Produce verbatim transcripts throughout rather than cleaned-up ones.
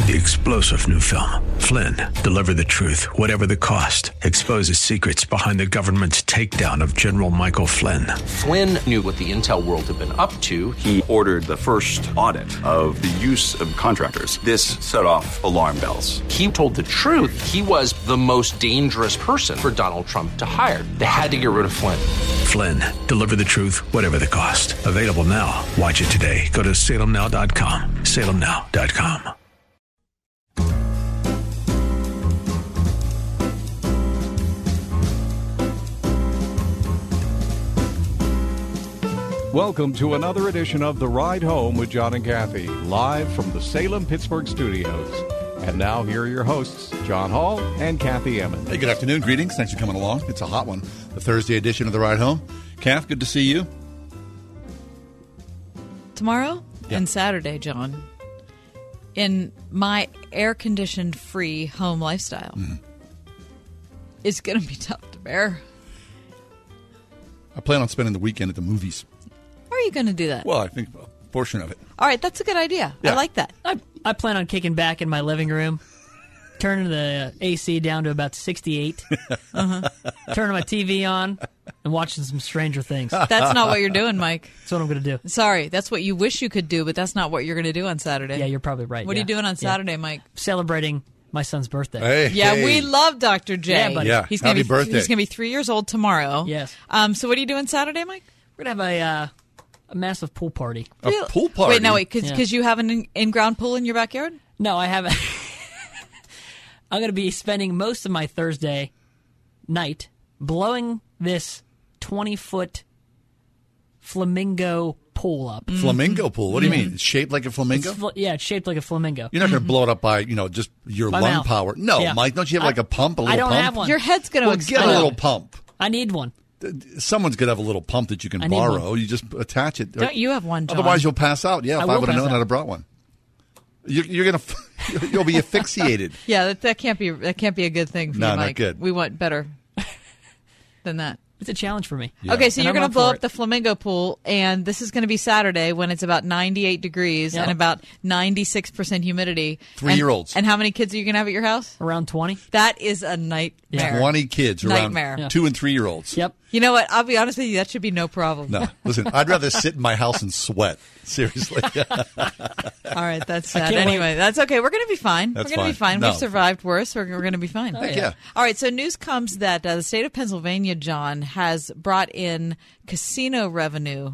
The explosive new film, Flynn, deliver the truth, whatever the cost, exposes secrets behind the government's takedown of General Michael Flynn. Flynn knew what the intel world had been up to. He ordered the first audit of the use of contractors. This set off alarm bells. He told the truth. He was the most dangerous person for Donald Trump to hire. They had to get rid of Flynn. Flynn, deliver the truth, whatever the cost. Available now. Watch it today. Go to salem now dot com. salem now dot com. Welcome to another edition of The Ride Home with John and Kathy, live from the Salem-Pittsburgh studios. And now, here are your hosts, John Hall and Kathy Emmons. Hey, good afternoon. Greetings. Thanks for coming along. It's a hot one. The Thursday edition of The Ride Home. Kath, good to see you. Tomorrow Yeah. and Saturday, John, in my air-conditioned free home lifestyle, Mm-hmm. it's going to be tough to bear. I plan on spending the weekend at the movies. How are you going to do that? Well, I think a portion of it. All right, that's a good idea. Yeah. I like that. I, I plan on kicking back in my living room, turning the A C down to about sixty-eight, uh-huh. turning my T V on, and watching some Stranger Things. That's That's not what you're doing, Mike. what I'm going to do. Sorry, that's what you wish you could do, but that's not what you're going to do on Saturday. Yeah, you're probably right. What yeah. are you doing on Yeah. Saturday, Mike? Celebrating my son's birthday. Hey, Yeah, hey. we love Doctor J. Yeah, buddy. Yeah, He's gonna happy be, birthday. He's going to be three years old tomorrow. Yes. Um. So what are you doing Saturday, Mike? We're going to have a, uh, a massive pool party. A Real- pool party? Wait, no, wait, because Yeah. you have an in- in-ground pool in your backyard? No, I haven't. I'm going to be spending most of my Thursday night blowing this twenty-foot flamingo pool up. Flamingo pool. What do you mean? It's shaped like a flamingo? It's fl- yeah, it's shaped like a flamingo. You're not going to blow it up by, you know, just your My lung mouth. power. No, Yeah. Mike, don't you have I- like a pump, a little I don't pump? have one. Your head's going to Well, get a explode. little pump. I need one. Someone's going to have a little pump that you can I need borrow. one. You just attach it. Don't you have one, John? Otherwise, you'll pass out. Yeah, I if I will would have pass known, out. I'd have brought one. You're, you're going to, you'll be asphyxiated. Yeah, that, that can't be that can't be a good thing for No, you, not Mike. good. We want better than that. It's a challenge for me. Okay, so And you're I'm going to up blow for up it. the flamingo pool, and this is going to be Saturday when it's about ninety-eight degrees Yep. and about ninety-six percent humidity. Three-year-olds. And, and how many kids are you going to have at your house? Around twenty. That is a nightmare. twenty kids around Nightmare. Yeah. two and three year olds. Yep. You know what? I'll be honest with you. That should be no problem. No, listen, I'd rather sit in my house and sweat. Seriously. All right, that's sad. can't Anyway, that's okay. We're going to be fine. That's we're going to be fine. fine. No. We've survived worse. We're, we're going to be fine. Heck yeah. All right, so news comes that uh, the state of Pennsylvania, John, has brought in casino revenue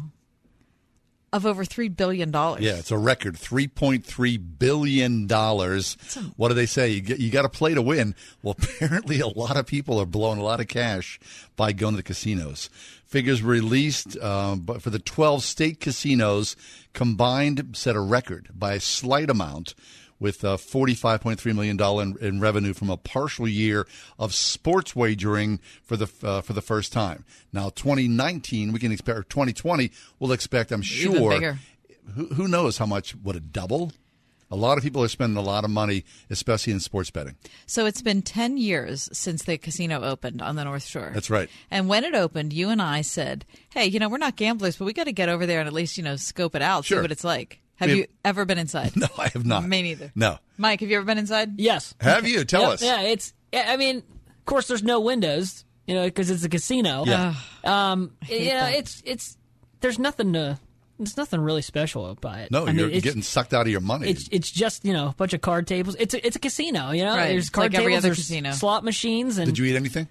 of over three billion dollars. Yeah, it's a record, three point three billion dollars. What do they say? You, get, you got to play to win. Well, apparently a lot of people are blowing a lot of cash by going to the casinos. Figures released um, but for the twelve state casinos combined set a record by a slight amount, with uh, forty-five point three million dollars in, in revenue from a partial year of sports wagering for the uh, for the first time. Now, twenty nineteen, we can expect, or twenty twenty, we'll expect, I'm Even sure. bigger. Who, who knows how much, would it double? A lot of people are spending a lot of money, especially in sports betting. So it's been ten years since the casino opened on the North Shore. That's right. And when it opened, you and I said, hey, you know, we're not gamblers, but we got to get over there and at least, you know, scope it out, Sure. see what it's like. Have I mean- you ever been inside? No, I have not. Me neither. No. Mike, have you ever been inside? Yes. Have you? Tell Yep, us. Yeah, it's. yeah, I mean, of course, there's no windows, you know, because it's a casino. Yeah. Um, hate you know, that. it's it's. There's nothing to. There's nothing really special about it. No, I you're mean, it's, getting sucked out of your money. It's it's just you know a bunch of card tables. It's a, it's a casino. You know, Right. there's It's card like every tables. other there's casino. slot machines, and Did you eat anything?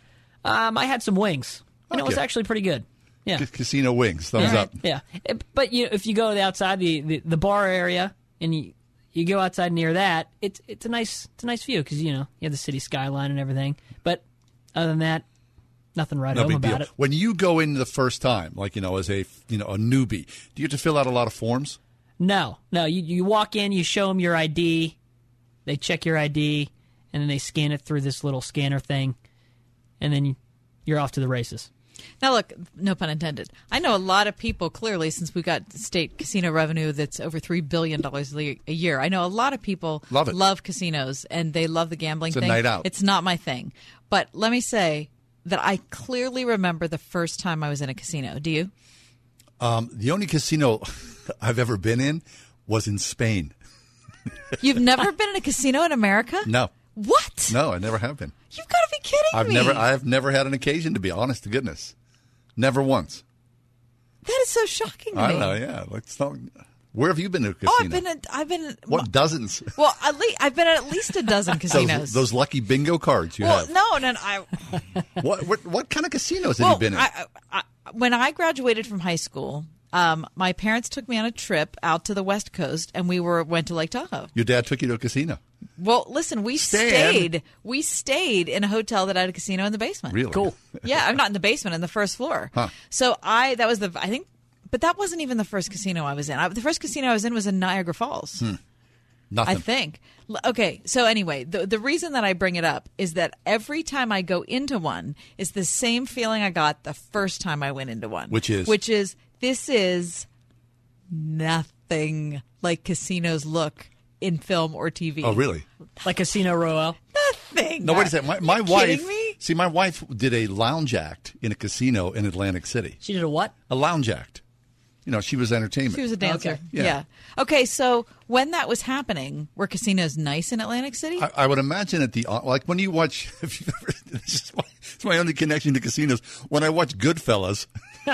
um, I had some wings, and it was Okay. actually pretty good. Yeah. C- Casino wings. Thumbs yeah. up. Yeah, It- but you if you go to the outside the, the, the bar area and you you go outside near that, it's it's a nice it's a nice view because you know you have the city skyline and everything. But other than that, nothing right No home big about deal. it. When you go in the first time, like, you know, as a, you know, a newbie, do you have to fill out a lot of forms? No, no. You you walk in, you show them your I D, they check your I D, and then they scan it through this little scanner thing, and then you, you're off to the races. Now, look, no pun intended. I know a lot of people, clearly, since we got state casino revenue that's over three billion dollars a year. I know a lot of people Love it. love casinos, and they love the gambling It's a thing. night out. It's not my thing. But let me say that I clearly remember the first time I was in a casino. Do you? Um, the only casino I've ever been in was in Spain. You've never been in a casino in America? No. What? No, I never have been. You've got to be kidding I've me. never I've never had an occasion to be honest to goodness. Never once. That is so shocking to I me. don't know, yeah. Like, it's not, where have you been to a casino? Oh, I've been at, I've been at, What, dozens? Well, at least I've been at at least a dozen casinos. Those, those lucky bingo cards you well, have. no, no, no, I What, what what kind of casinos have well, you been in? I, I, when I graduated from high school, um, my parents took me on a trip out to the West Coast, and we were went to Lake Tahoe. Your dad took you to a casino. Well, listen, we Stan. stayed. We stayed in a hotel that had a casino in the basement. Really? Cool. Yeah, I'm not in the basement, in the first floor. Huh. So I that was the I think, but that wasn't even the first casino I was in. I, the first casino I was in was in Niagara Falls. Hmm. Nothing. I think. L- Okay, so anyway, the the reason that I bring it up is that every time I go into one, it's the same feeling I got the first time I went into one. Which is? Which is, this is nothing like casinos look in film or T V. Oh, really? Like Casino Royale. Nothing. No, wait a second. My, my Are you wife. kidding me? See, my wife did a lounge act in a casino in Atlantic City. She did a what? A lounge act. You know, she was entertainment. She was a dancer. Okay. Yeah. Yeah. Okay, so when that was happening, were casinos nice in Atlantic City? I, I would imagine at the like when you watch. If you've ever, this is my, it's my only connection to casinos. When I watch Goodfellas,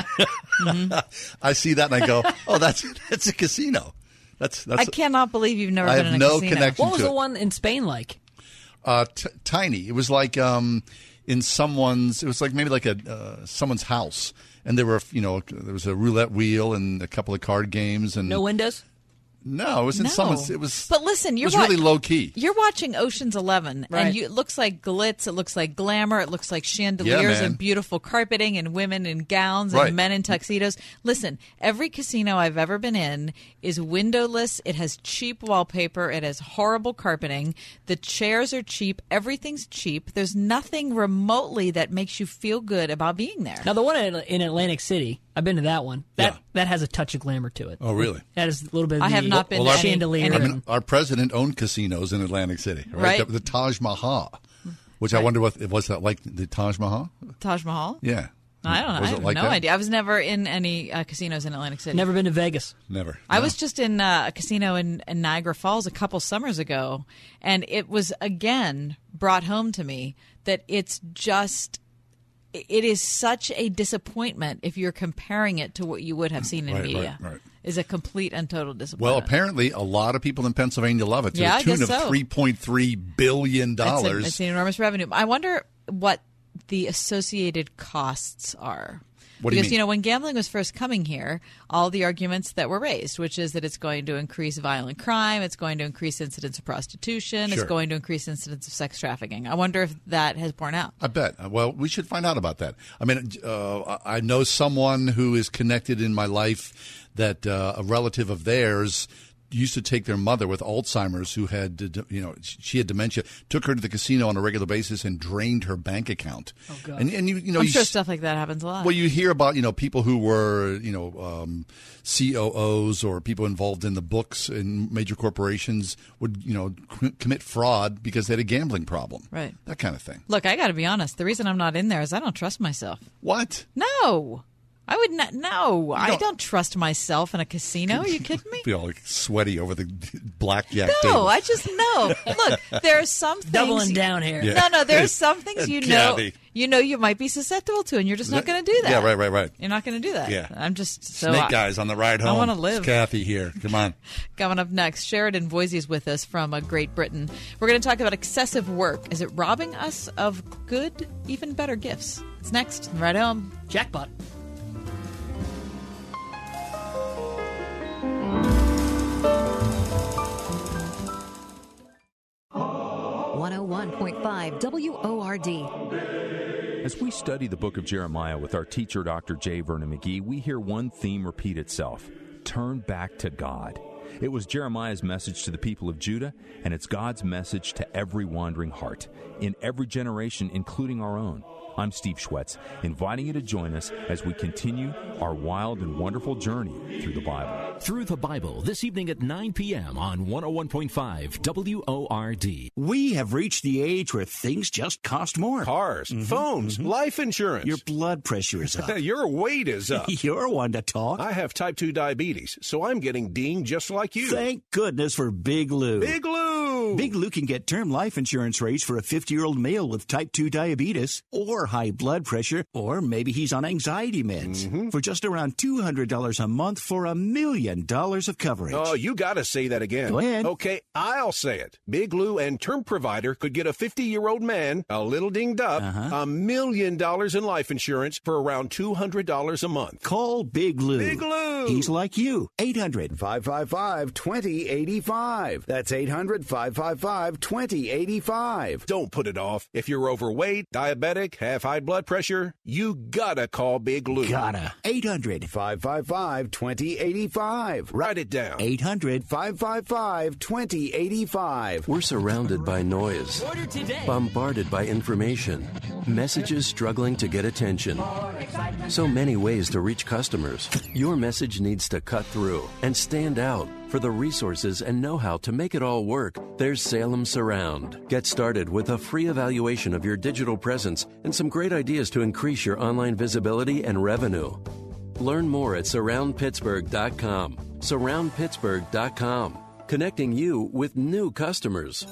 Mm-hmm. I see that and I go, "Oh, that's that's a casino." That's that's. I cannot believe you've never I been have in a no casino. connection. What was to the it. one in Spain like? Uh, t- tiny. It was like um, in someone's. It was like maybe like a uh, someone's house, and there were you know there was a roulette wheel and a couple of card games and No windows? no, it was in No. someone's. It was. But listen, you're it was really wa- low key. You're watching Ocean's Eleven, Right. and you, it looks like glitz, it looks like glamour, it looks like chandeliers man. and beautiful carpeting and women in gowns Right. and men in tuxedos. Listen, every casino I've ever been in is windowless. It has cheap wallpaper. It has horrible carpeting. The chairs are cheap. Everything's cheap. There's nothing remotely that makes you feel good about being there. Now, the one in, in Atlantic City, I've been to that one. That Yeah. that has a touch of glamour to it. Oh, really? That is a little bit of I the have not been Well, to our- any, chandelier. any- I mean, our president owned casinos in Atlantic City, right? Right. The, the Taj Mahal, which I Right. wonder what was that like the Taj Mahal? Taj Mahal? Yeah. I don't know. Was I it have like no that? idea. I was never in any uh, casinos in Atlantic City. Never been to Vegas. Never. I No. was just in uh, a casino in, in Niagara Falls a couple summers ago, and it was again brought home to me that it's just, it is such a disappointment if you're comparing it to what you would have seen in Right, media. right, right. Is a complete and total Well, disappointment. apparently, a lot of people in Pennsylvania love it to Yeah, the I tune guess of so. three point three billion It's, a- dollars. it's an enormous revenue. I wonder what the associated costs are. What do you because, mean? know, when gambling was first coming here, all the arguments that were raised, which is that it's going to increase violent crime, it's going to increase incidents of prostitution, Sure. it's going to increase incidents of sex trafficking. I wonder if that has borne out. I bet. Well, we should find out about that. I mean, uh, I know someone who is connected in my life that uh, a relative of theirs used to take their mother with Alzheimer's who had, you know, she had dementia, took her to the casino on a regular basis and drained her bank account. Oh, God. And, and you, you know, I'm you sure s- stuff like that happens a lot. Well, you hear about, you know, people who were, you know, um, C O Os or people involved in the books in major corporations would, you know, c- commit fraud because they had a gambling problem. Right. That kind of thing. Look, I got to be honest. The reason I'm not in there is I don't trust myself. What? No. I would not. No. I don't- don't trust myself in a casino. Are you kidding me? Be all like sweaty over the blackjack No, table. I just know. Look, there are some things. Doubling down here. Yeah. No, no, there are some things you know. Kathy. You know, you might be susceptible to, and you're just not going to do that. Yeah, right, right, right. You're not going to do that. Yeah. I'm just so. Snake I- guys on the ride I home. wanna live. It's Kathy here. Come on. Coming up next, Sheridan Voisey is with us from uh, Great Britain. We're going to talk about excessive work. Is it robbing us of good, even better gifts? It's next. Right home. Jackpot. one oh one point five W O R D. As we study the book of Jeremiah with our teacher, Doctor J. Vernon McGee, we hear one theme repeat itself: turn back to God. It was Jeremiah's message to the people of Judah, and it's God's message to every wandering heart, in every generation, including our own. I'm Steve Schwetz, inviting you to join us as we continue our wild and wonderful journey through the Bible. Through the Bible, this evening at nine p.m. on one oh one point five W O R D. We have reached the age where things just cost more. Cars, mm-hmm. phones, mm-hmm. life insurance. Your blood pressure is up. Your weight is up. You're one to talk. I have type two diabetes, so I'm getting dinged just like you. Thank goodness for Big Lou. Big Lou! Big Lou can get term life insurance rates for a fifty-year-old male with type two diabetes or high blood pressure, or maybe he's on anxiety meds, mm-hmm. for just around two hundred dollars a month for a million dollars of coverage. Oh, you got to say that again. Go ahead. Okay, I'll say it. Big Lou and Term Provider could get a fifty-year-old man, a little dinged up, uh-huh. a million dollars in life insurance for around two hundred dollars a month. Call Big Lou. Big Lou! He's like you. eight hundred, five five five, two oh eight five. That's eight hundred, five five five, two oh eight five. Don't put it off. If you're overweight, diabetic, have high blood pressure, you gotta call Big Lou. Gotta. eight hundred, five five five, two oh eight five. Write it down. eight hundred, five five five, two oh eight five. We're surrounded by noise, bombarded by information, messages struggling to get attention. So many ways to reach customers. Your message needs to cut through and stand out. For the resources and know-how to make it all work, there's Salem Surround. Get started with a free evaluation of your digital presence and some great ideas to increase your online visibility and revenue. Learn more at surround pittsburgh dot com. surround pittsburgh dot com. Connecting you with new customers.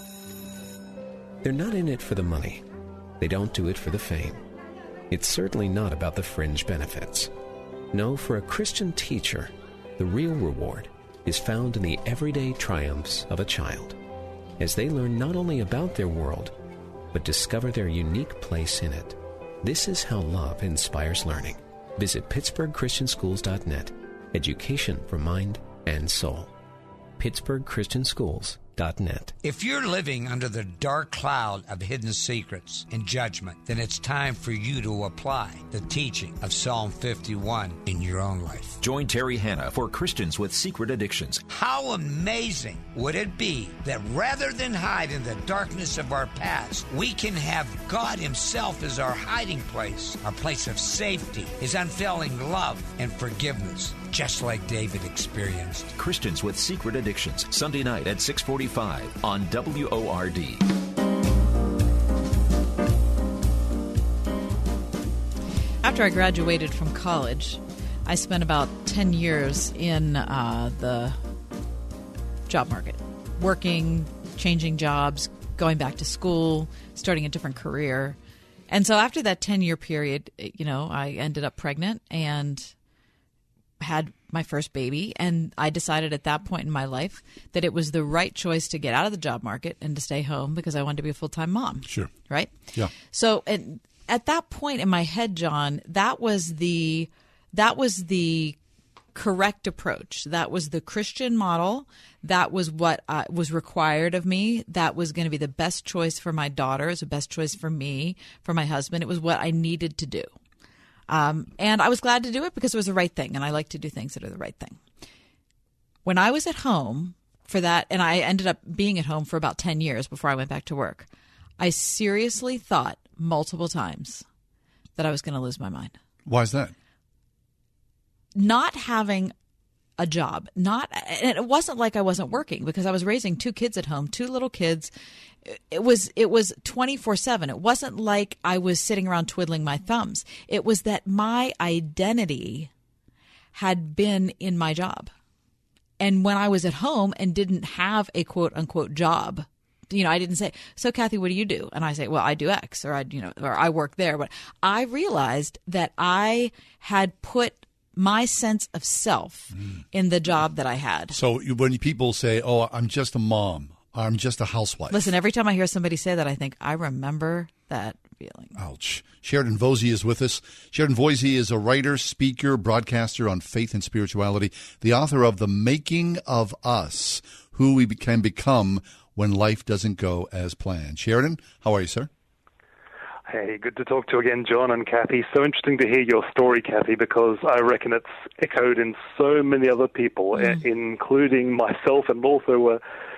They're not in it for the money. They don't do it for the fame. It's certainly not about the fringe benefits. No, for a Christian teacher, the real reward is found in the everyday triumphs of a child, as they learn not only about their world, but discover their unique place in it. This is how love inspires learning. Visit pittsburgh christian schools dot net. Education for mind and soul. pittsburgh christian schools dot net. If you're living under the dark cloud of hidden secrets and judgment, then it's time for you to apply the teaching of Psalm fifty-one in your own life. Join Terry Hanna for Christians with Secret Addictions. How amazing would it be that rather than hide in the darkness of our past, we can have God Himself as our hiding place, our place of safety, His unfailing love and forgiveness, just like David experienced. Christians with Secret Addictions, Sunday night at six forty-five on W O R D. After I graduated from college, I spent about ten years in uh, the job market, working, changing jobs, going back to school, starting a different career. And so after that ten-year period, you know, I ended up pregnant and had my first baby, and I decided at that point in my life that it was the right choice to get out of the job market and to stay home because I wanted to be a full-time mom. Sure. Right? Yeah. So and at that point in my head, John, that was the that was the correct approach. That was the Christian model. That was what uh, was required of me. That was going to be the best choice for my daughter. It was the best choice for me, for my husband. It was what I needed to do. Um, and I was glad to do it because it was the right thing, and I like to do things that are the right thing. When I was at home for that, and I ended up being at home for about ten years before I went back to work, I seriously thought multiple times that I was going to lose my mind. Why is that? Not having a job, not, and it wasn't like I wasn't working because I was raising two kids at home, two little kids. It was it was twenty-four seven. It wasn't like I was sitting around twiddling my thumbs. It was that my identity had been in my job. And when I was at home and didn't have a quote unquote job, you know, I didn't say, "So Kathy, what do you do?" And I say, "Well, I do X," or I, you know, or I work there. But I realized that I had put my sense of self mm. in the job that I had. So when people say, "Oh, I'm just a mom," I'm just a housewife. Listen, every time I hear somebody say that, I think, I remember that feeling. Ouch. Sheridan Voisey is with us. Sheridan Voisey is a writer, speaker, broadcaster on faith and spirituality, the author of The Making of Us, Who We Can Become When Life Doesn't Go As Planned. Sheridan, how are you, sir? Hey, good to talk to you again, John and Kathy. So interesting to hear your story, Kathy, because I reckon it's echoed in so many other people, mm. including myself and also uh,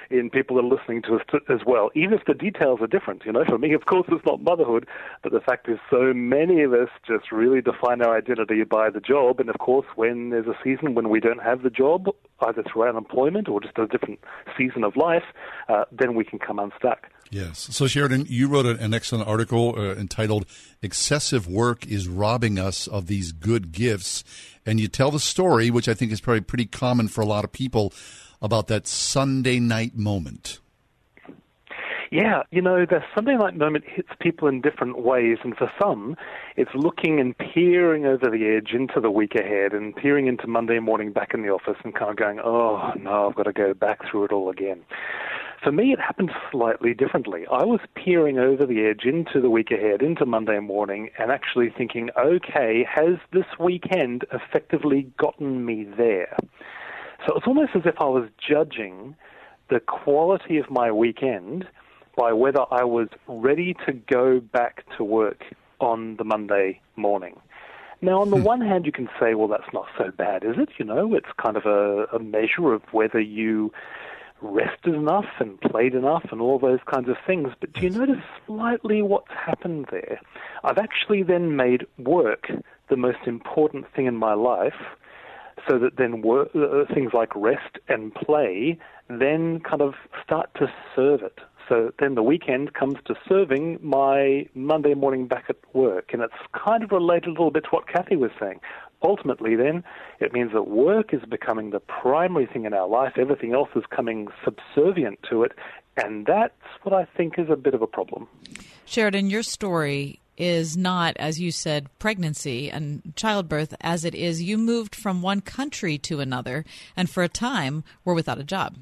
in people that are listening to us t- as well, even if the details are different. You know, for me, of course, it's not motherhood, but the fact is so many of us just really define our identity by the job. And of course, when there's a season when we don't have the job, either through unemployment or just a different season of life, uh, then we can come unstuck. Yes. So, Sheridan, you wrote an excellent article uh, entitled Excessive Work is Robbing Us of These Good Gifts. And you tell the story, which I think is probably pretty common for a lot of people, about that Sunday night moment. Yeah, you know, the Sunday night moment hits people in different ways, and for some, it's looking and peering over the edge into the week ahead and peering into Monday morning back in the office and kind of going, oh, no, I've got to go back through it all again. For me, it happened slightly differently. I was peering over the edge into the week ahead, into Monday morning, and actually thinking, okay, has this weekend effectively gotten me there? So it's almost as if I was judging the quality of my weekend by whether I was ready to go back to work on the Monday morning. Now, on the one hand, you can say, well, that's not so bad, is it? You know, it's kind of a, a measure of whether you rested enough and played enough and all those kinds of things. But do you notice slightly what's happened there? I've actually then made work the most important thing in my life, so that then work, uh, things like rest and play then kind of start to serve it. So then the weekend comes to serving my Monday morning back at work. And it's kind of related a little bit to what Kathy was saying. Ultimately, then, it means that work is becoming the primary thing in our life. Everything else is coming subservient to it. And that's what I think is a bit of a problem. Sheridan, your story is not, as you said, pregnancy and childbirth, as it is you moved from one country to another and for a time were without a job.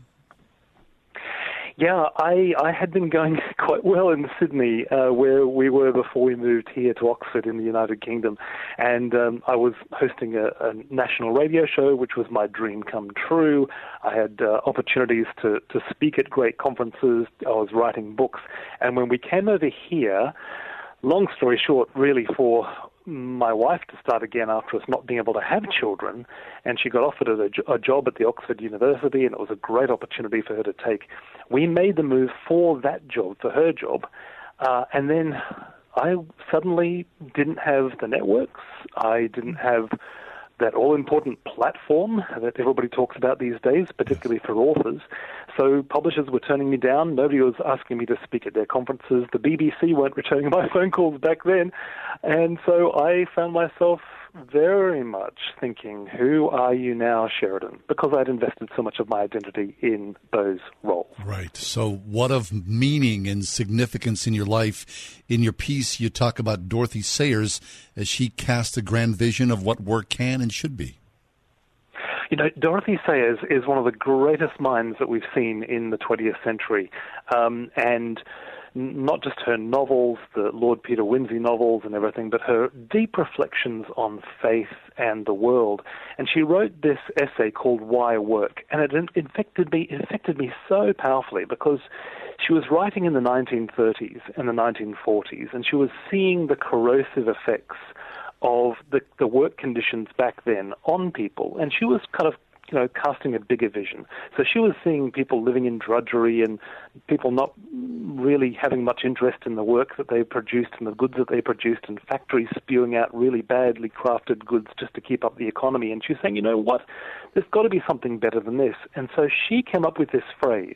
Yeah, I, I had been going quite well in Sydney, uh, where we were before we moved here to Oxford in the United Kingdom. And um, I was hosting a, a national radio show, which was my dream come true. I had uh, opportunities to, to speak at great conferences. I was writing books. And when we came over here, long story short, really for my wife to start again after us not being able to have children, and she got offered a, a job at the Oxford University, and it was a great opportunity for her to take. We made the move for that job, for her job, uh, and then I suddenly didn't have the networks. I didn't have that all-important platform that everybody talks about these days, particularly for authors. So publishers were turning me down. Nobody was asking me to speak at their conferences. The B B C weren't returning my phone calls back then. And so I found myself very much thinking, who are you now, Sheridan? Because I'd invested so much of my identity in those roles. Right. So what of meaning and significance in your life? In your piece, you talk about Dorothy Sayers as she cast a grand vision of what work can and should be. You know, Dorothy Sayers is one of the greatest minds that we've seen in the twentieth century. Um, and not just her novels, the Lord Peter Wimsey novels and everything, but her deep reflections on faith and the world. And she wrote this essay called Why Work? And it infected me, it affected me so powerfully because she was writing in the nineteen thirties and the nineteen forties, and she was seeing the corrosive effects of the, the work conditions back then on people. And she was kind of, you know, casting a bigger vision. So she was seeing people living in drudgery and people not really having much interest in the work that they produced and the goods that they produced, and factories spewing out really badly crafted goods just to keep up the economy. And she was saying, you know what, there's got to be something better than this. And so she came up with this phrase.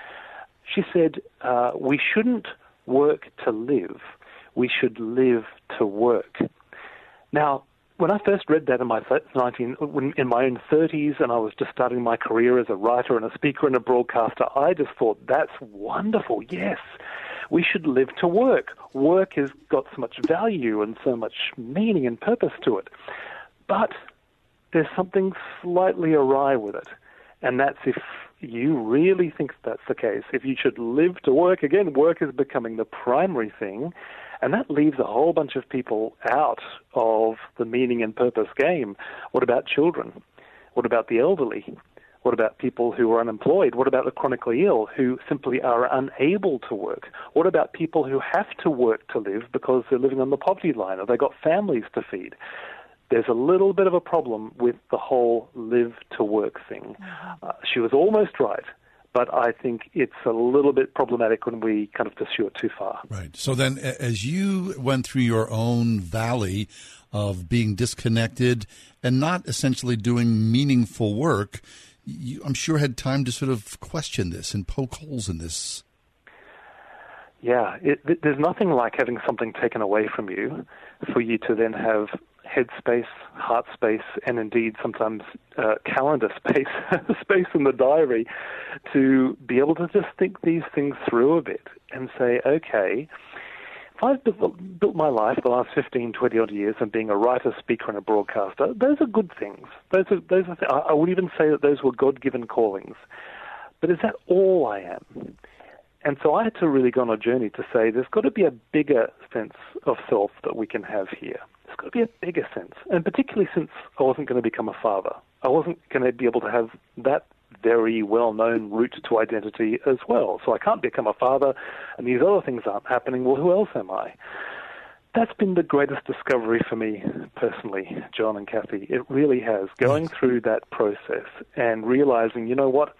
She said, uh, we shouldn't work to live, we should live to work. Now, when I first read that in my nineteen, in my own thirties, and I was just starting my career as a writer and a speaker and a broadcaster, I just thought, that's wonderful. Yes, we should live to work. Work has got so much value and so much meaning and purpose to it. But there's something slightly awry with it, and that's if you really think that's the case. If you should live to work, again, work is becoming the primary thing. And that leaves a whole bunch of people out of the meaning and purpose game. What about children? What about the elderly? What about people who are unemployed? What about the chronically ill who simply are unable to work? What about people who have to work to live because they're living on the poverty line or they've got families to feed? There's a little bit of a problem with the whole live to work thing. Uh, she was almost right, but I think it's a little bit problematic when we kind of pursue it too far. Right. So then, as you went through your own valley of being disconnected and not essentially doing meaningful work, you, I'm sure, had time to sort of question this and poke holes in this. Yeah, it, there's nothing like having something taken away from you for you to then have head space, heart space, and indeed sometimes uh, calendar space, space in the diary, to be able to just think these things through a bit and say, okay, if I've built, built my life the last fifteen, twenty odd years and being a writer, speaker, and a broadcaster, those are good things. Those are, those are th- I would even say that those were God-given callings. But is that all I am? And so I had to really go on a journey to say there's got to be a bigger sense of self that we can have here. There's got to be a bigger sense. And particularly since I wasn't going to become a father. I wasn't going to be able to have that very well-known route to identity as well. So I can't become a father, and these other things aren't happening. Well, who else am I? That's been the greatest discovery for me personally, John and Kathy. It really has. Going through that process and realizing, you know what,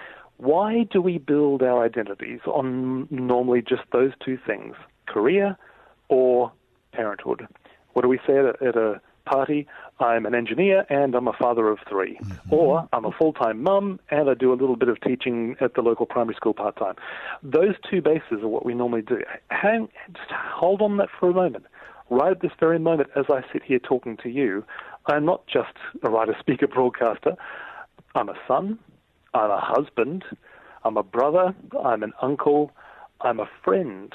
why do we build our identities on normally just those two things, career or parenthood? What do we say at a, at a party? I'm an engineer and I'm a father of three. Mm-hmm. Or I'm a full-time mum and I do a little bit of teaching at the local primary school part-time. Those two bases are what we normally do. Hang, just hold on that for a moment. Right at this very moment, as I sit here talking to you, I'm not just a writer, speaker, broadcaster. I'm a son. I'm a husband, I'm a brother, I'm an uncle, I'm a friend.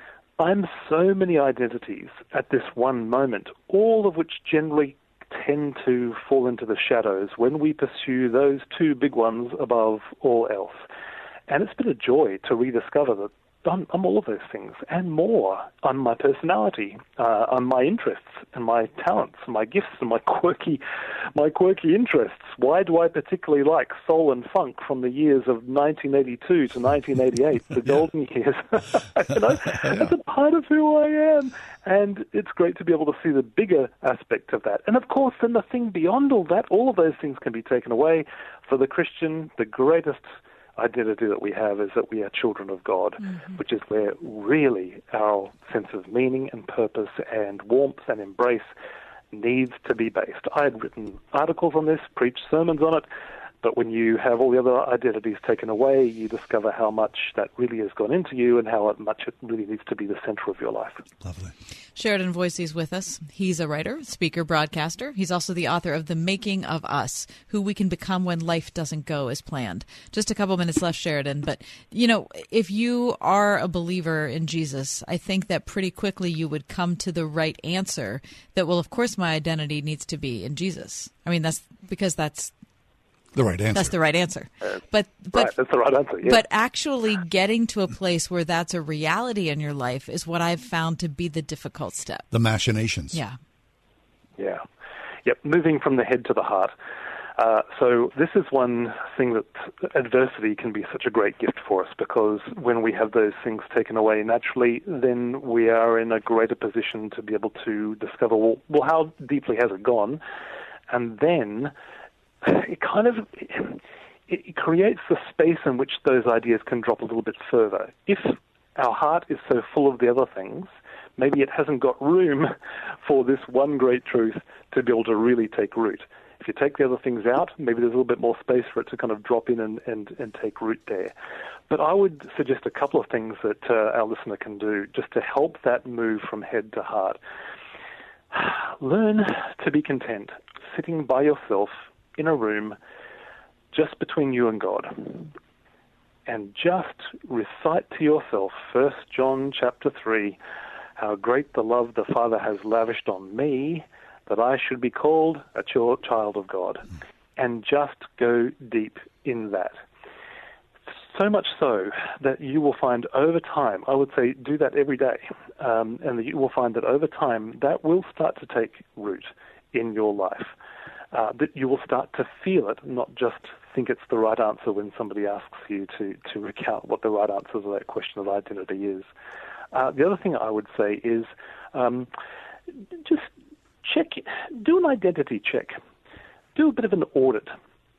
I'm so many identities at this one moment, all of which generally tend to fall into the shadows when we pursue those two big ones above all else. And it's been a joy to rediscover that I'm, I'm all of those things and more. I'm my personality, uh, I'm my interests and my talents, my gifts and my quirky, my quirky interests. Why do I particularly like soul and funk from the years of nineteen eighty-two to nineteen eighty-eight, the golden years? You know, it's a part of who I am, and it's great to be able to see the bigger aspect of that. And of course, then the thing beyond all that, all of those things can be taken away. For the Christian, the greatest identity that we have is that we are children of God, mm-hmm. which is where really our sense of meaning and purpose and warmth and embrace needs to be based. I had written articles on this, preached sermons on it, but when you have all the other identities taken away, you discover how much that really has gone into you and how much it really needs to be the center of your life. Lovely. Sheridan Voysey's with us. He's a writer, speaker, broadcaster. He's also the author of The Making of Us, Who We Can Become When Life Doesn't Go as Planned. Just a couple minutes left, Sheridan. But, you know, if you are a believer in Jesus, I think that pretty quickly you would come to the right answer that, well, of course my identity needs to be in Jesus. I mean, that's because that's the right answer. That's the right answer. Uh, but, but right, that's the right answer. Yeah. But actually getting to a place where that's a reality in your life is what I've found to be the difficult step. The machinations. Yeah. Yeah. Yep. Moving from the head to the heart. Uh, so this is one thing that adversity can be such a great gift for us, because when we have those things taken away naturally, then we are in a greater position to be able to discover, well, well how deeply has it gone? And then it kind of it creates the space in which those ideas can drop a little bit further. If our heart is so full of the other things, maybe it hasn't got room for this one great truth to be able to really take root. If you take the other things out, maybe there's a little bit more space for it to kind of drop in and, and, and take root there. But I would suggest a couple of things that uh, our listener can do just to help that move from head to heart. Learn to be content, sitting by yourself in a room just between you and God, and just recite to yourself First John chapter three, how great the love the Father has lavished on me, that I should be called a child of God, and just go deep in that. So much so that you will find over time, I would say do that every day, um, and that you will find that over time that will start to take root in your life. Uh, that you will start to feel it, not just think it's the right answer when somebody asks you to, to recount what the right answer to that question of identity is. Uh, the other thing I would say is um, just check, do an identity check. Do a bit of an audit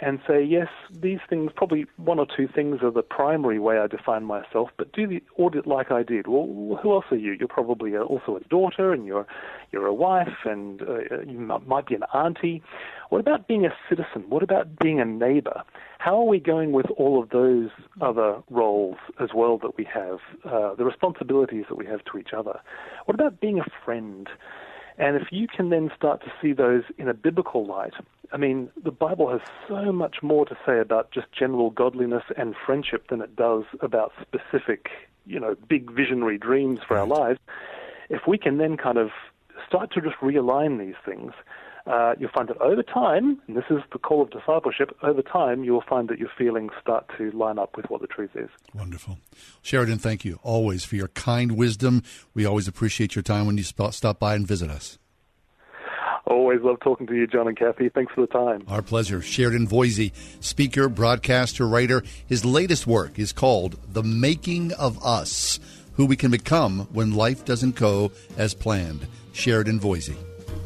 and say, yes, these things, probably one or two things are the primary way I define myself, but do the audit like I did. Well, who else are you? You're probably also a daughter, and you're you're a wife, and uh, you might be an auntie. What about being a citizen? What about being a neighbor? How are we going with all of those other roles as well that we have, uh, the responsibilities that we have to each other? What about being a friend? And if you can then start to see those in a biblical light, I mean, the Bible has so much more to say about just general godliness and friendship than it does about specific, you know, big visionary dreams for our lives. If we can then kind of start to just realign these things, uh, you'll find that over time, and this is the call of discipleship, over time you'll find that your feelings start to line up with what the truth is. Wonderful. Sheridan, thank you always for your kind wisdom. We always appreciate your time when you sp- stop by and visit us. Always love talking to you, John and Kathy. Thanks for the time. Our pleasure. Sheridan Voisey, speaker, broadcaster, writer. His latest work is called The Making of Us, Who We Can Become When Life Doesn't Go as Planned. Sheridan Voisey.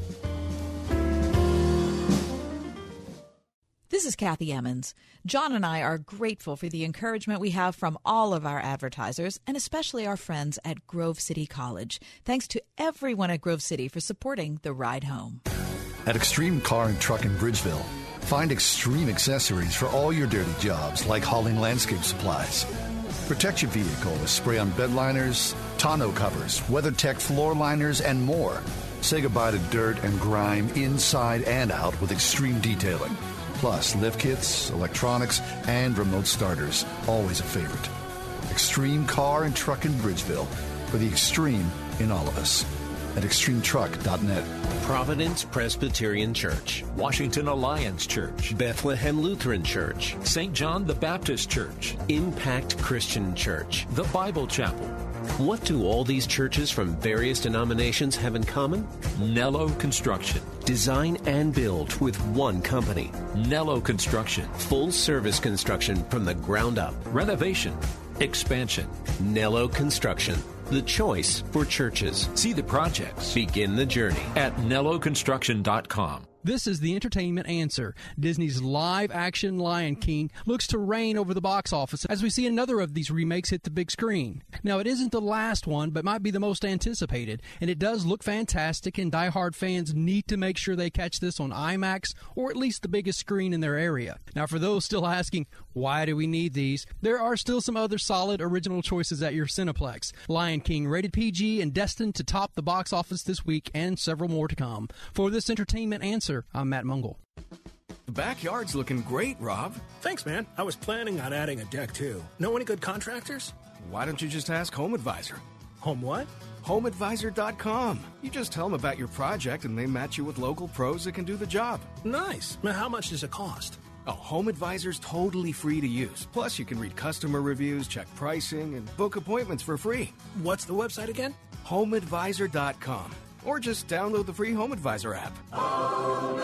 This is Kathy Emmons. John and I are grateful for the encouragement we have from all of our advertisers, and especially our friends at Grove City College. Thanks to everyone at Grove City for supporting The Ride Home. At Extreme Car and Truck in Bridgeville, find extreme accessories for all your dirty jobs, like hauling landscape supplies. Protect your vehicle with spray-on bed liners, tonneau covers, WeatherTech floor liners, and more. Say goodbye to dirt and grime inside and out with extreme detailing. Plus, lift kits, electronics, and remote starters. Always a favorite. Extreme Car and Truck in Bridgeville. For the extreme in all of us. At extreme truck dot net. Providence Presbyterian Church, Washington Alliance Church, Bethlehem Lutheran Church, Saint John the Baptist Church, Impact Christian Church, the Bible Chapel. What do all these churches from various denominations have in common? Nello Construction. Design and build with one company. Nello Construction. Full service construction from the ground up. Renovation. Expansion. Nello Construction. The choice for churches. See the projects. Begin the journey at nello construction dot com. This is the entertainment answer. Disney's live-action Lion King looks to reign over the box office as we see another of these remakes hit the big screen. Now, it isn't the last one, but might be the most anticipated, and it does look fantastic, and die-hard fans need to make sure they catch this on IMAX or at least the biggest screen in their area. Now, for those still asking, why do we need these? There are still some other solid original choices at your Cineplex. Lion King, rated P G and destined to top the box office this week, and several more to come. For this entertainment answer, I'm Matt Mungle. The backyard's looking great, Rob. Thanks, man. I was planning on adding a deck, too. Know any good contractors? Why don't you just ask Home Advisor? Home what? home advisor dot com. You just tell them about your project, and they match you with local pros that can do the job. Nice. Now, how much does it cost? Oh, Home Advisor's totally free to use. Plus, you can read customer reviews, check pricing, and book appointments for free. What's the website again? home advisor dot com. Or just download the free Home Advisor app. Home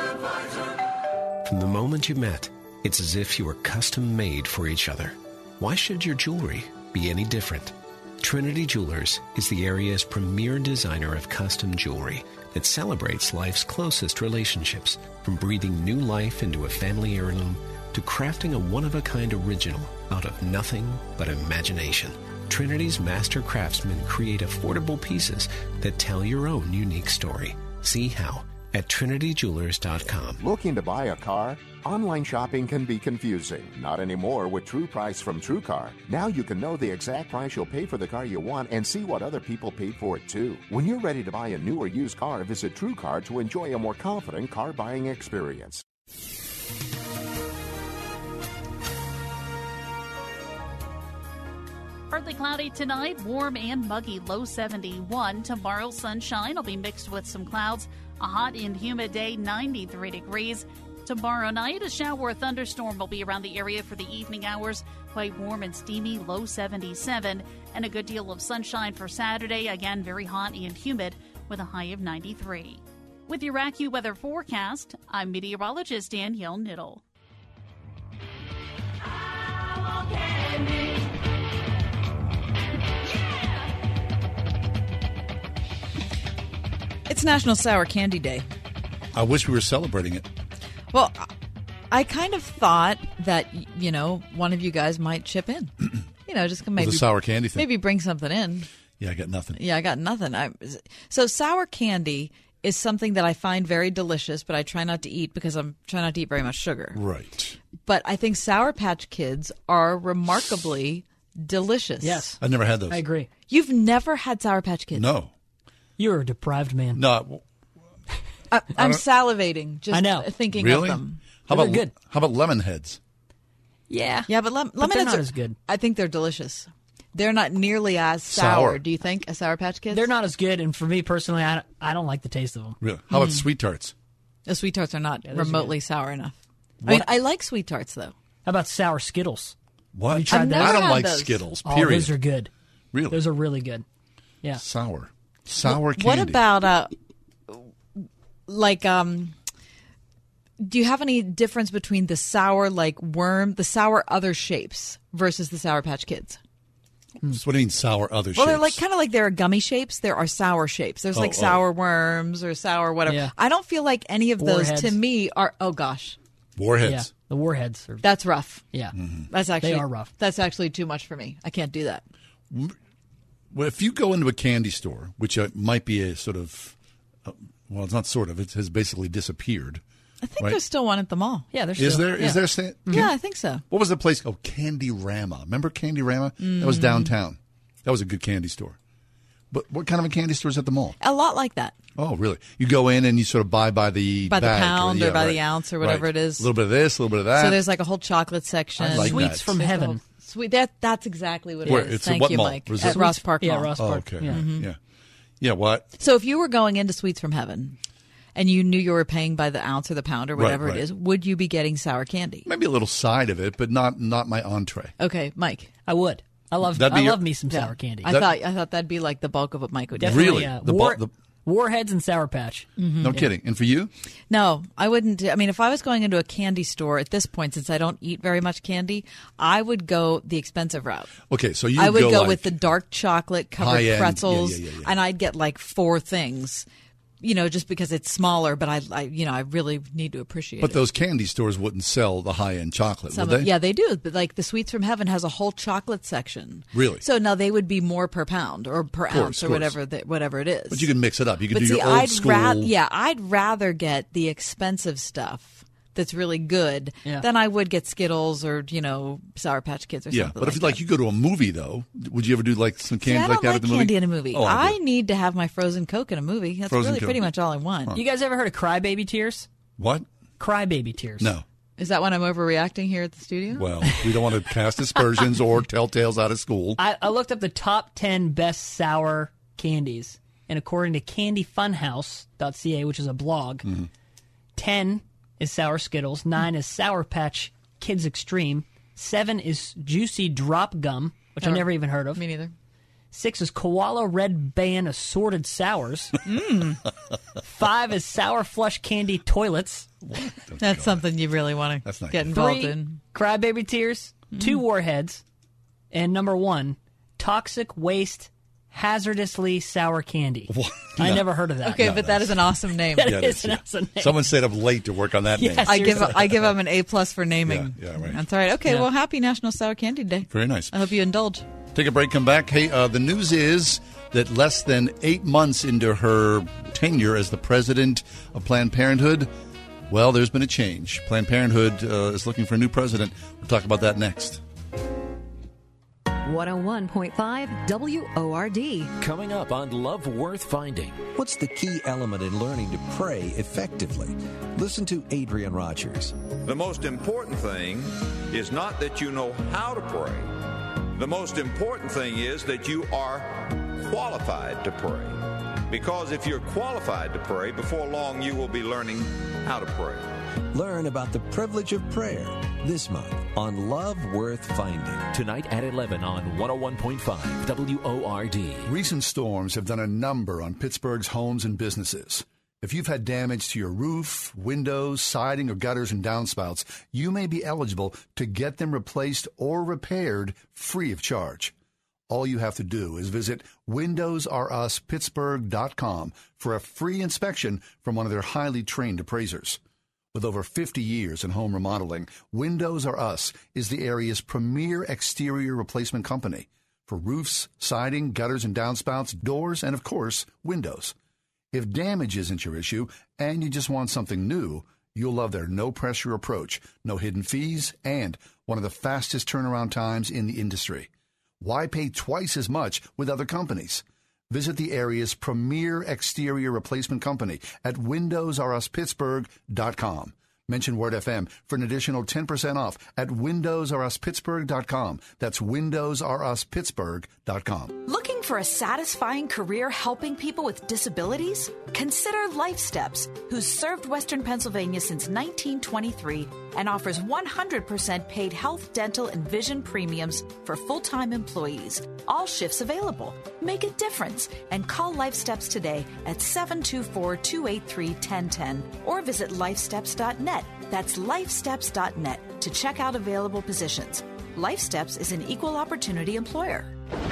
Advisor. From the moment you met, it's as if you were custom made for each other. Why should your jewelry be any different? Trinity Jewelers is the area's premier designer of custom jewelry that celebrates life's closest relationships, from breathing new life into a family heirloom to crafting a one-of-a-kind original out of nothing but imagination. Trinity's master craftsmen create affordable pieces that tell your own unique story. See how at trinity jewelers dot com. Looking to buy a car? Online shopping can be confusing. Not anymore with True Price from TrueCar. Now you can know the exact price you'll pay for the car you want and see what other people paid for it too. When you're ready to buy a new or used car, visit TrueCar to enjoy a more confident car buying experience. Partly cloudy tonight, warm and muggy, low seventy-one. Tomorrow, sunshine will be mixed with some clouds. A hot and humid day, ninety-three degrees. Tomorrow night, a shower or thunderstorm will be around the area for the evening hours. Quite warm and steamy, low seventy-seven. And a good deal of sunshine for Saturday. Again, very hot and humid with a high of ninety-three. With your AccuWeather forecast, I'm meteorologist Danielle Niddle. It's National Sour Candy Day. I wish we were celebrating it. Well, I kind of thought that, you know, one of you guys might chip in. You know, just maybe the sour candy thing. Maybe bring something in. Yeah, I got nothing. Yeah, I got nothing. I, so sour candy is something that I find very delicious, but I try not to eat because I'm trying not to eat very much sugar. Right. But I think Sour Patch Kids are remarkably delicious. Yes. I've never had those. I agree. You've never had Sour Patch Kids? No. You're a deprived man. No. I, I'm salivating just I know. thinking Really? of them. How They're about good. How about lemon heads? Yeah. Yeah, but, lem- But lemon they're heads not are as good. I think they're delicious. They're not nearly as sour. Sour. Do you think, as Sour Patch Kids? They're not as good, and for me personally, I, I don't like the taste of them. Really? How about sweet tarts? The Sweet Tarts are not Yeah, those are remotely good. sour enough. I What? mean, I like Sweet Tarts, though. How about sour Skittles? What? Have you tried I've those? never I don't had like those. Skittles. Oh, Period. those are good. Really? Those are really good. Yeah. Sour. Sour candy. What about, uh, like, um, do you have any difference between the sour, like, worm, the sour other shapes versus the Sour Patch Kids? So what do you mean sour other Well, shapes? they're like kind of like there are gummy shapes. There are sour shapes. There's Oh, like oh. sour worms or sour whatever. Yeah. I don't feel like any of those Warheads. to me are. Oh gosh, Warheads. Yeah. The warheads are. that's rough. Yeah. That's actually They are rough. That's actually too much for me. I can't do that. Well, if you go into a candy store, which uh, might be a sort of, uh, well, it's not sort of, it has basically disappeared. I think Right. there's still one at the mall. Yeah, there's Is still, there? Yeah. Is there? Sta- Yeah, I think so. What was the place? Oh, Candy Rama. Remember Candy Rama? That Mm. was downtown. That was a good candy store. But what kind of a candy store is at the mall? A lot like that. Oh, really? You go in and you sort of buy by the By the bag pound or yeah, by the right. ounce or whatever Right. it is. A little bit of this, a little bit of that. So there's like a whole chocolate section. I like Sweets that. from There's the heaven. whole- Sweet. That that's exactly what it Where? is. It's at Thank what you, mall? Mike. Was At it- Ross Park Yeah, Mall. Ross Oh, Park. okay. Yeah. Yeah. Yeah. What? So if you were going into Sweets from Heaven and you knew you were paying by the ounce or the pound or Right, whatever right. it is, would you be getting sour candy? Maybe a little side of it, but not not my entree. Okay, Mike. I would. I love. That'd I be your- love me some Yeah. sour candy. I That- thought I thought that'd be like the bulk of what Mike would do. Definitely, Really? Yeah. The War, bu- the- warheads and Sour Patch. No kidding. And for you? No, I wouldn't. I mean, if I was going into a candy store at this point, since I don't eat very much candy, I would go the expensive route. Okay, so you I would go, go like, with the dark chocolate covered high-end. Yeah, pretzels, yeah, yeah, yeah. and I'd get like four things. You know, just because it's smaller, but I, I you know, I really need to appreciate But it. those candy stores wouldn't sell the high end chocolate, Some would of- they? yeah, they do. But like the Sweets from Heaven has a whole chocolate section. Really? So now they would be more per pound or per course, ounce or of course. whatever the, whatever it is. But you can mix it up. You can but do see, your old I'd school. ra- yeah, I'd rather get the expensive stuff that's really good Yeah. than I would get Skittles or you know Sour Patch Kids or Yeah, something. but if like like that. you go to a movie though, would you ever do like some See, candy I like don't that like at the movie? candy in a movie. Oh, I, I do. need to have my frozen Coke in a movie. That's Frozen really Coke. pretty much all I want. You guys ever heard of crybaby tears? What? Crybaby tears. No. Is that when I'm overreacting here at the studio? Well, we don't want to cast aspersions or tell tales out of school. I, I looked up the top ten best sour candies, and according to candy funhouse dot c a, which is a blog, Mm-hmm. ten is Sour Skittles, nine is Sour Patch Kids Extreme, seven is Juicy Drop Gum, which I Never- never even heard of. Me neither. Six is Koala Red Band Assorted Sours. Mm. Five is Sour Flush Candy Toilets. That's something you really want That's to not get good. involved Three, in. Crybaby Tears. Two Warheads. And number one, Toxic Waste Hazardously Sour Candy. I No. never heard of that. Okay, No, but that is an awesome name. That Yeah, it is is, an yeah. awesome name. Someone stayed up late to work on that Yeah, name. I give seriously. I give them an A plus for naming. Yeah, yeah, right. That's all right. Okay, Yeah. well, happy National Sour Candy Day. Very nice. I hope you indulge. Take a break, come back. Hey, uh, the news is that less than eight months into her tenure as the president of Planned Parenthood, well, there's been a change. Planned Parenthood uh, is looking for a new president. We'll talk about that next. one oh one point five W O R D. Coming up on Love Worth Finding. What's the key element in learning to pray effectively? Listen to Adrian Rogers. The most important thing is not that you know how to pray. The most important thing is that you are qualified to pray. Because if you're qualified to pray, before long you will be learning how to pray. Learn about the privilege of prayer this month on Love Worth Finding. Tonight at eleven on one oh one point five W O R D. Recent storms have done a number on Pittsburgh's homes and businesses. If you've had damage to your roof, windows, siding, or gutters and downspouts, you may be eligible to get them replaced or repaired free of charge. All you have to do is visit windows r us pittsburgh dot com for a free inspection from one of their highly trained appraisers. With over fifty years in home remodeling, Windows R Us is the area's premier exterior replacement company for roofs, siding, gutters and downspouts, doors, and, of course, windows. If damage isn't your issue and you just want something new, you'll love their no-pressure approach, no hidden fees, and one of the fastest turnaround times in the industry. Why pay twice as much with other companies? Visit the area's premier exterior replacement company at windows r us pittsburgh dot com. Mention Word F M for an additional ten percent off at windows r us pittsburgh dot com. That's windows r us pittsburgh dot com. Looking for a satisfying career helping people with disabilities? Consider Life Steps, who's served Western Pennsylvania since nineteen twenty-three and offers one hundred percent paid health, dental, and vision premiums for full-time employees. All shifts available. Make a difference and call Life Steps today at seven two four, two eight three, one zero one zero or visit life steps dot net. That's life steps dot net to check out available positions. Life Steps is an equal opportunity employer.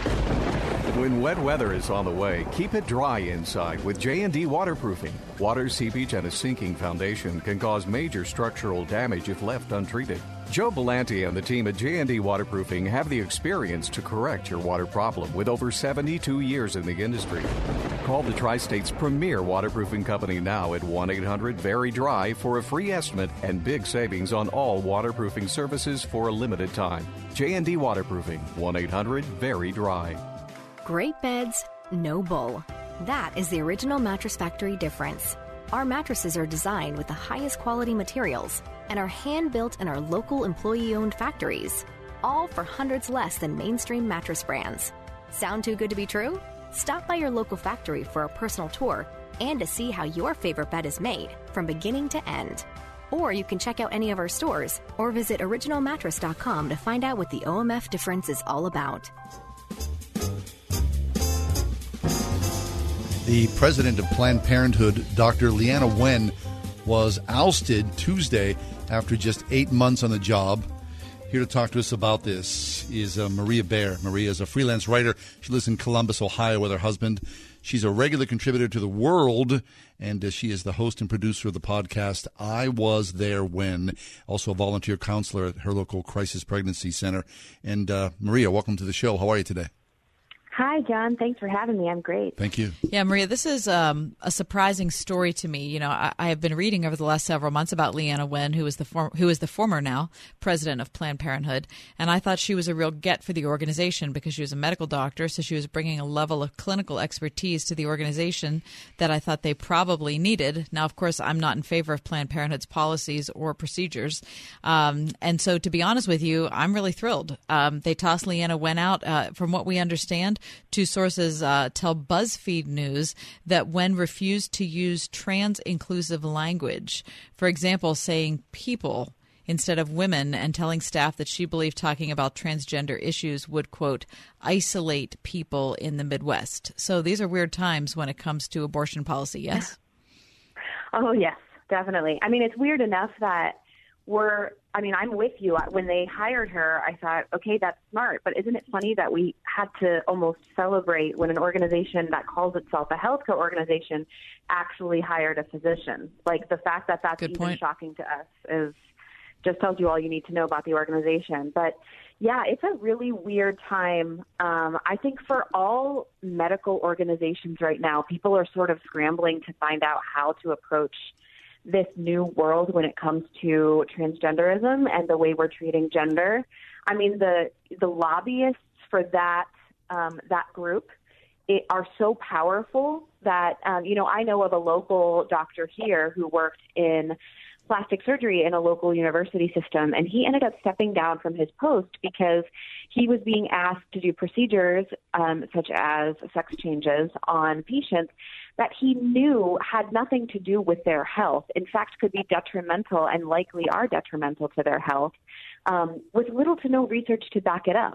When wet weather is on the way, keep it dry inside with J and D Waterproofing. Water seepage and a sinking foundation can cause major structural damage if left untreated. Joe Belanti and the team at J and D Waterproofing have the experience to correct your water problem with over seventy-two years in the industry. Call the Tri-State's premier waterproofing company now at one eight hundred very dry for a free estimate and big savings on all waterproofing services for a limited time. J and D Waterproofing, one eight hundred very dry. Great beds, no bull. That is the original Mattress Factory difference. Our mattresses are designed with the highest quality materials and are hand-built in our local employee-owned factories, all for hundreds less than mainstream mattress brands. Sound too good to be true? Stop by your local factory for a personal tour and to see how your favorite bed is made from beginning to end. Or you can check out any of our stores or visit original mattress dot com to find out what the O M F difference is all about. The president of Planned Parenthood, Doctor Leana Wen, was ousted Tuesday after just eight months on the job. Here to talk to us about this is uh, Maria Baer. Maria is a freelance writer. She lives in Columbus, Ohio with her husband. She's a regular contributor to The World, and uh, she is the host and producer of the podcast I Was There When, also a volunteer counselor at her local crisis pregnancy center. And uh, Maria, welcome to the show. How are you today? Hi, John. Thanks for having me. I'm great. Thank you. Yeah, Maria, this is um, a surprising story to me. You know, I, I have been reading over the last several months about Leana Wen, who is the form, who is the former now president of Planned Parenthood, and I thought she was a real get for the organization because she was a medical doctor, so she was bringing a level of clinical expertise to the organization that I thought they probably needed. Now, of course, I'm not in favor of Planned Parenthood's policies or procedures, um, and so to be honest with you, I'm really thrilled. Um, they tossed Leana Wen out. Uh, from what we understand, two sources uh, tell BuzzFeed News that Wen refused to use trans-inclusive language. For example, saying people instead of women and telling staff that she believed talking about transgender issues would, quote, isolate people in the Midwest. So these are weird times when it comes to abortion policy, yes? Oh, yes, definitely. I mean, it's weird enough that we're, I mean, I'm with you. When they hired her, I thought, okay, that's smart. But isn't it funny that we had to almost celebrate when an organization that calls itself a healthcare organization actually hired a physician? Like, the fact that that's Good even point. shocking to us is just tells you all you need to know about the organization. But yeah, it's a really weird time. Um, I think for all medical organizations right now, people are sort of scrambling to find out how to approach this new world when it comes to transgenderism and the way we're treating gender. I mean, the the lobbyists for that um, that group it, are so powerful that, um, you know, I know of a local doctor here who worked in plastic surgery in a local university system, and he ended up stepping down from his post because he was being asked to do procedures um, such as sex changes on patients that he knew had nothing to do with their health, in fact could be detrimental and likely are detrimental to their health, um, with little to no research to back it up.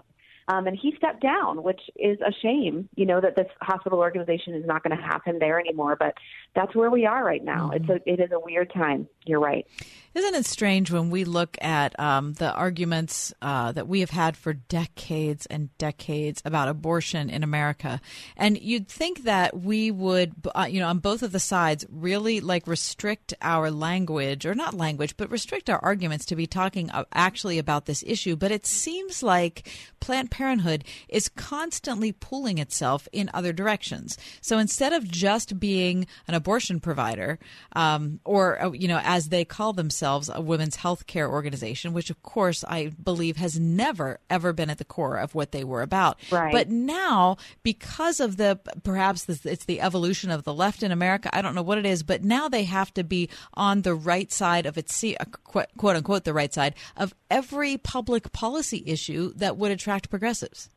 Um, and he stepped down, which is a shame, you know, that this hospital organization is not going to have him there anymore. But that's where we are right now. Mm-hmm. It's a, it is a weird time. You're right. Isn't it strange when we look at um, the arguments uh, that we have had for decades and decades about abortion in America? And you'd think that we would, uh, you know, on both of the sides, really like restrict our language, or not language, but restrict our arguments to be talking actually about this issue. But it seems like Planned Parenthood is constantly pulling itself in other directions. So instead of just being an abortion provider, um, or, you know, as they call themselves, a women's health care organization, which, of course, I believe has never, ever been at the core of what they were about. Right. But now, because of the, perhaps this, it's the evolution of the left in America, I don't know what it is, but now they have to be on the right side of it, quote, quote unquote, the right side of every public policy issue that would attract progressives.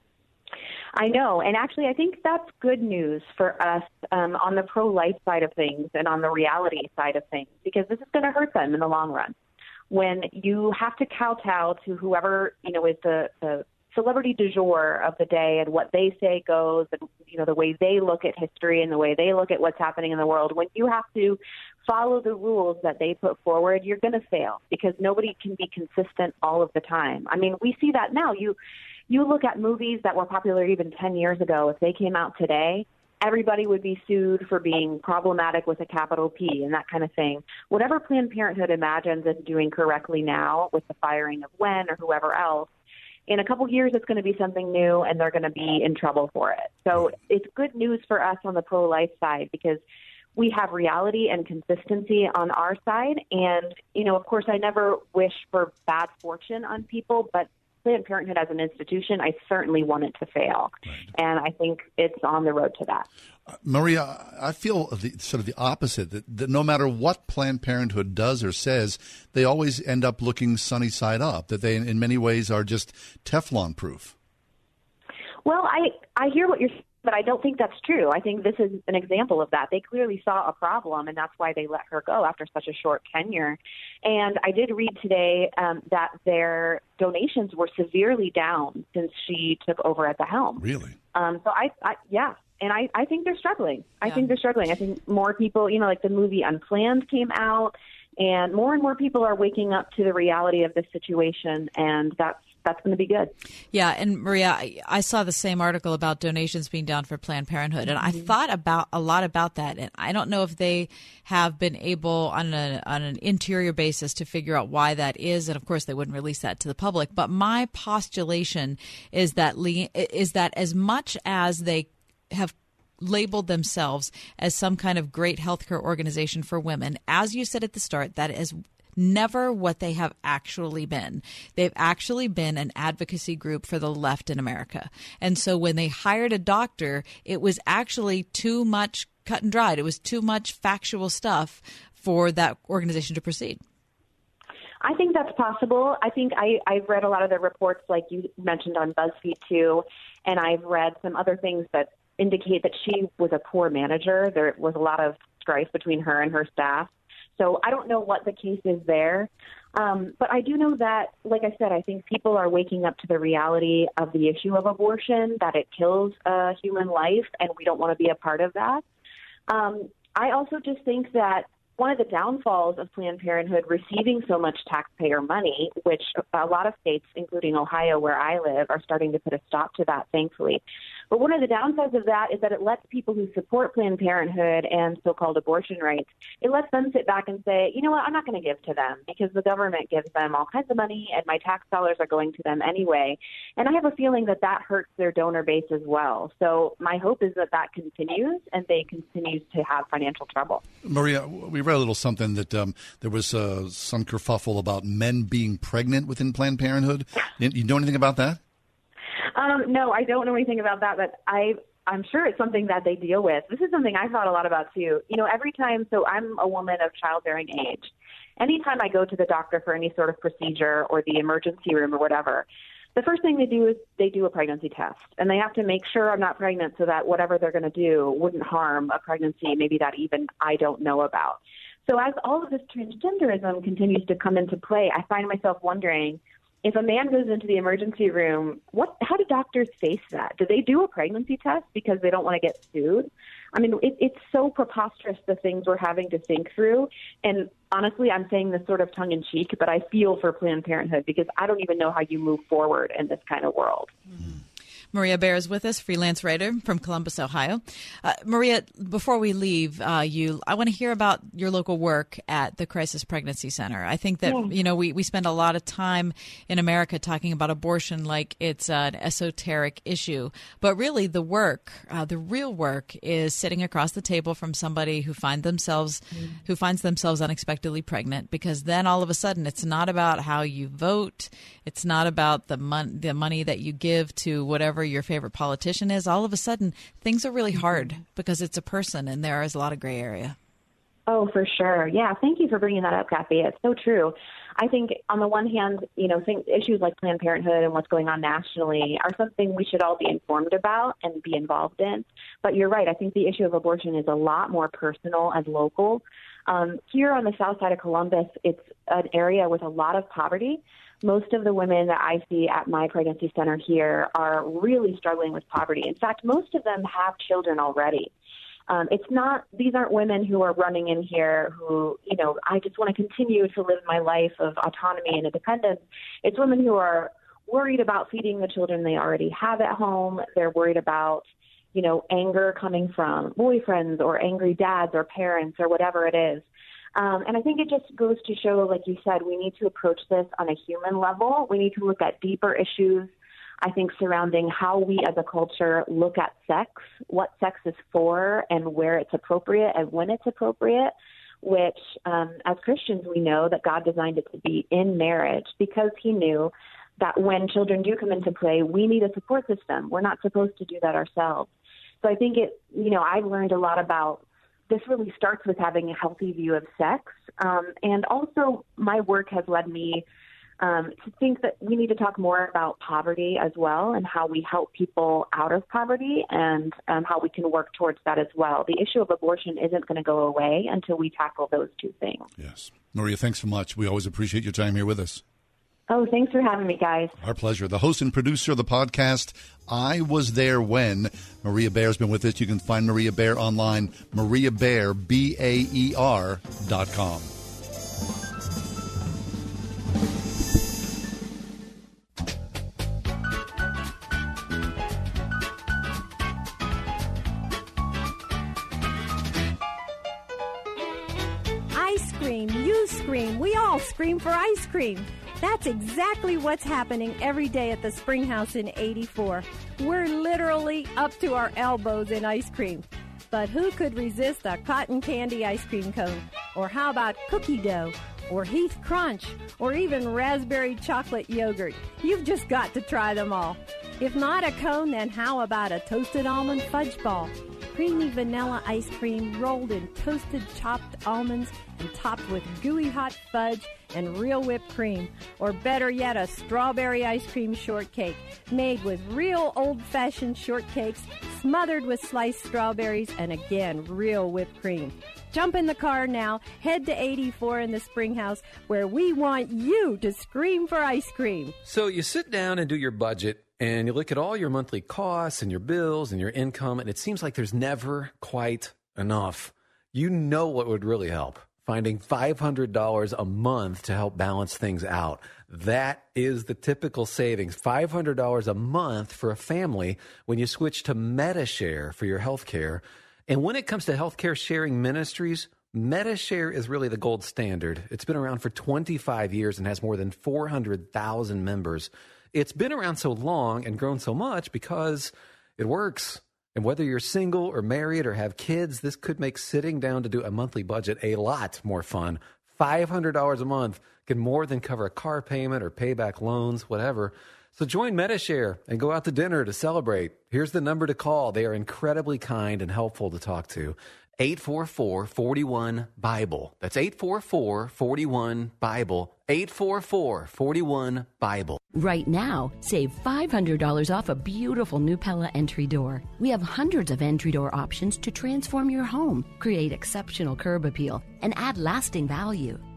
I know. And actually, I think that's good news for us um, on the pro-life side of things and on the reality side of things, because this is going to hurt them in the long run. When you have to kowtow to whoever, you know, is the, the celebrity du jour of the day and what they say goes, and, you know, the way they look at history and the way they look at what's happening in the world, when you have to follow the rules that they put forward, you're going to fail, because nobody can be consistent all of the time. I mean, we see that now. You You look at movies that were popular even ten years ago. If they came out today, everybody would be sued for being problematic with a capital P and that kind of thing. Whatever Planned Parenthood imagines it's doing correctly now with the firing of Wen or whoever else, in a couple years it's going to be something new and they're going to be in trouble for it. So it's good news for us on the pro-life side, because we have reality and consistency on our side. And, you know, of course, I never wish for bad fortune on people, but Planned Parenthood as an institution, I certainly want it to fail. Right. And I think it's on the road to that. Uh, Maria, I feel the, sort of the opposite, that, that no matter what Planned Parenthood does or says, they always end up looking sunny side up, that they in many ways are just Teflon proof. Well, I, I hear what you're saying, but I don't think that's true. I think this is an example of that. They clearly saw a problem, and that's why they let her go after such a short tenure. And I did read today um, that their donations were severely down since she took over at the helm. Really? Um, so, I, I yeah. And I, I think they're struggling. I Yeah. think they're struggling. I think more people, you know, like the movie Unplanned came out, and more and more people are waking up to the reality of this situation, and that's that's going to be good. Yeah, and Maria, I, I saw the same article about donations being down for Planned Parenthood, and I thought about a lot about that. And I don't know if they have been able on a, on an interior basis to figure out why that is, and of course they wouldn't release that to the public. But my postulation is that is that as much as they have labeled themselves as some kind of great healthcare organization for women, as you said at the start, that is never what they have actually been. They've actually been an advocacy group for the left in America. And so when they hired a doctor, it was actually too much cut and dried. It was too much factual stuff for that organization to proceed. I think that's possible. I think I, I've read a lot of the reports like you mentioned on BuzzFeed too, and I've read some other things that indicate that she was a poor manager. There was a lot of strife between her and her staff. So I don't know what the case is there. Um, but I do know that, like I said, I think people are waking up to the reality of the issue of abortion, that it kills a human life, and we don't want to be a part of that. Um, I also just think that one of the downfalls of Planned Parenthood receiving so much taxpayer money, which a lot of states, including Ohio, where I live, are starting to put a stop to that, thankfully. But one of the downsides of that is that it lets people who support Planned Parenthood and so-called abortion rights, it lets them sit back and say, you know what, I'm not going to give to them because the government gives them all kinds of money and my tax dollars are going to them anyway. And I have a feeling that that hurts their donor base as well. So my hope is that that continues and they continue to have financial trouble. Maria, we read a little something that um, there was uh, some kerfuffle about men being pregnant within Planned Parenthood. You know anything about that? Um, no, I don't know anything about that, but I, I'm sure it's something that they deal with. This is something I thought a lot about, too. You know, every time, so I'm a woman of childbearing age. Anytime I go to the doctor for any sort of procedure or the emergency room or whatever, the first thing they do is they do a pregnancy test. And they have to make sure I'm not pregnant so that whatever they're going to do wouldn't harm a pregnancy, maybe that even I don't know about. So as all of this transgenderism continues to come into play, I find myself wondering, if a man goes into the emergency room, what? How do doctors face that? Do they do a pregnancy test because they don't want to get sued? I mean, it, it's so preposterous, the things we're having to think through. And honestly, I'm saying this sort of tongue-in-cheek, but I feel for Planned Parenthood because I don't even know how you move forward in this kind of world. Mm-hmm. Maria Bear is with us, freelance writer from Columbus, Ohio. Uh, Maria, before we leave uh, you, I want to hear about your local work at the Crisis Pregnancy Center. I think that, yeah. you know, we, we spend a lot of time in America talking about abortion like it's uh, an esoteric issue. But really the work, uh, the real work is sitting across the table from somebody who find themselves, mm. who finds themselves unexpectedly pregnant, because then all of a sudden it's not about how you vote. It's not about the, mon- the money that you give to whatever your favorite politician is. All of a sudden, things are really hard because it's a person and there is a lot of gray area. Oh, for sure. Yeah. Thank you for bringing that up, Kathy. It's so true. I think on the one hand, you know, things, issues like Planned Parenthood and what's going on nationally are something we should all be informed about and be involved in. But you're right. I think the issue of abortion is a lot more personal and local. Um, here on the south side of Columbus, it's an area with a lot of poverty. Most of the women that I see at my pregnancy center here are really struggling with poverty. In fact, most of them have children already. Um, it's not, these aren't women who are running in here who, you know, I just want to continue to live my life of autonomy and independence. It's women who are worried about feeding the children they already have at home. They're worried about, you know, anger coming from boyfriends or angry dads or parents or whatever it is. Um, and I think it just goes to show, like you said, we need to approach this on a human level. We need to look at deeper issues, I think, surrounding how we as a culture look at sex, what sex is for and where it's appropriate and when it's appropriate, which um, as Christians, we know that God designed it to be in marriage because he knew that when children do come into play, we need a support system. We're not supposed to do that ourselves. So I think it, you know, I've learned a lot about this really starts with having a healthy view of sex. Um, and also my work has led me um, to think that we need to talk more about poverty as well and how we help people out of poverty and um, how we can work towards that as well. The issue of abortion isn't going to go away until we tackle those two things. Yes. Maria, thanks so much. We always appreciate your time here with us. Oh, thanks for having me, guys. Our pleasure. The host and producer of the podcast, I Was There When. Maria Bear's been with us. You can find Maria Bear online, Maria Bear, B A E R dot com. I scream, you scream, we all scream for ice cream. That's exactly what's happening every day at the Spring House in eighty-four. We're literally up to our elbows in ice cream. But who could resist a cotton candy ice cream cone? Or how about cookie dough? Or Heath Crunch? Or even raspberry chocolate yogurt? You've just got to try them all. If not a cone, then how about a toasted almond fudge ball? Creamy vanilla ice cream rolled in toasted chopped almonds and topped with gooey hot fudge and real whipped cream. Or better yet, a strawberry ice cream shortcake made with real old-fashioned shortcakes smothered with sliced strawberries and, again, real whipped cream. Jump in the car now, head to eighty-four in the Spring House, where we want you to scream for ice cream. So you sit down and do your budget, and you look at all your monthly costs and your bills and your income, and it seems like there's never quite enough. You know what would really help? Finding five hundred dollars a month to help balance things out. That is the typical savings, five hundred dollars a month for a family when you switch to Medi-Share for your health care. And when it comes to healthcare sharing ministries, Medi-Share is really the gold standard. It's been around for twenty-five years and has more than four hundred thousand members. It's been around so long and grown so much because it works. And whether you're single or married or have kids, this could make sitting down to do a monthly budget a lot more fun. five hundred dollars a month can more than cover a car payment or pay back loans, whatever. So join Medi-Share and go out to dinner to celebrate. Here's the number to call. They are incredibly kind and helpful to talk to. eight four four, four one, BIBLE. That's eight four four, four one, BIBLE. eight four four, four one, BIBLE. Right now, save five hundred dollars off a beautiful new Pella entry door. We have hundreds of entry door options to transform your home, create exceptional curb appeal, and add lasting value.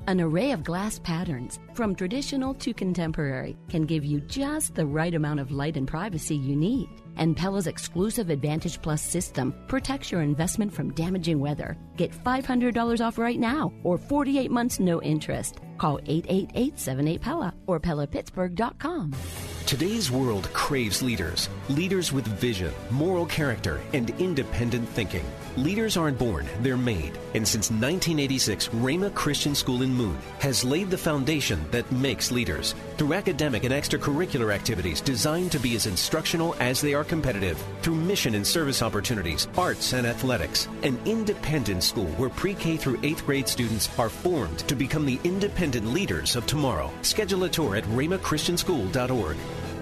An array of glass patterns, from traditional to contemporary, can give you just the right amount of light and privacy you need. And Pella's exclusive Advantage Plus system protects your investment from damaging weather. Get five hundred dollars off right now or forty-eight months no interest. Call eight eight eight, seven eight, P E L L A or Pella Pittsburgh dot com. Today's world craves leaders. Leaders with vision, moral character, and independent thinking. Leaders aren't born, they're made. And since nineteen eighty-six, Rhema Christian School in Moon has laid the foundation that makes leaders. Through academic and extracurricular activities designed to be as instructional as they are competitive. Through mission and service opportunities, arts and athletics. An independent school where pre-K through eighth grade students are formed to become the independent leaders of tomorrow. Schedule a tour at rhema christian school dot org.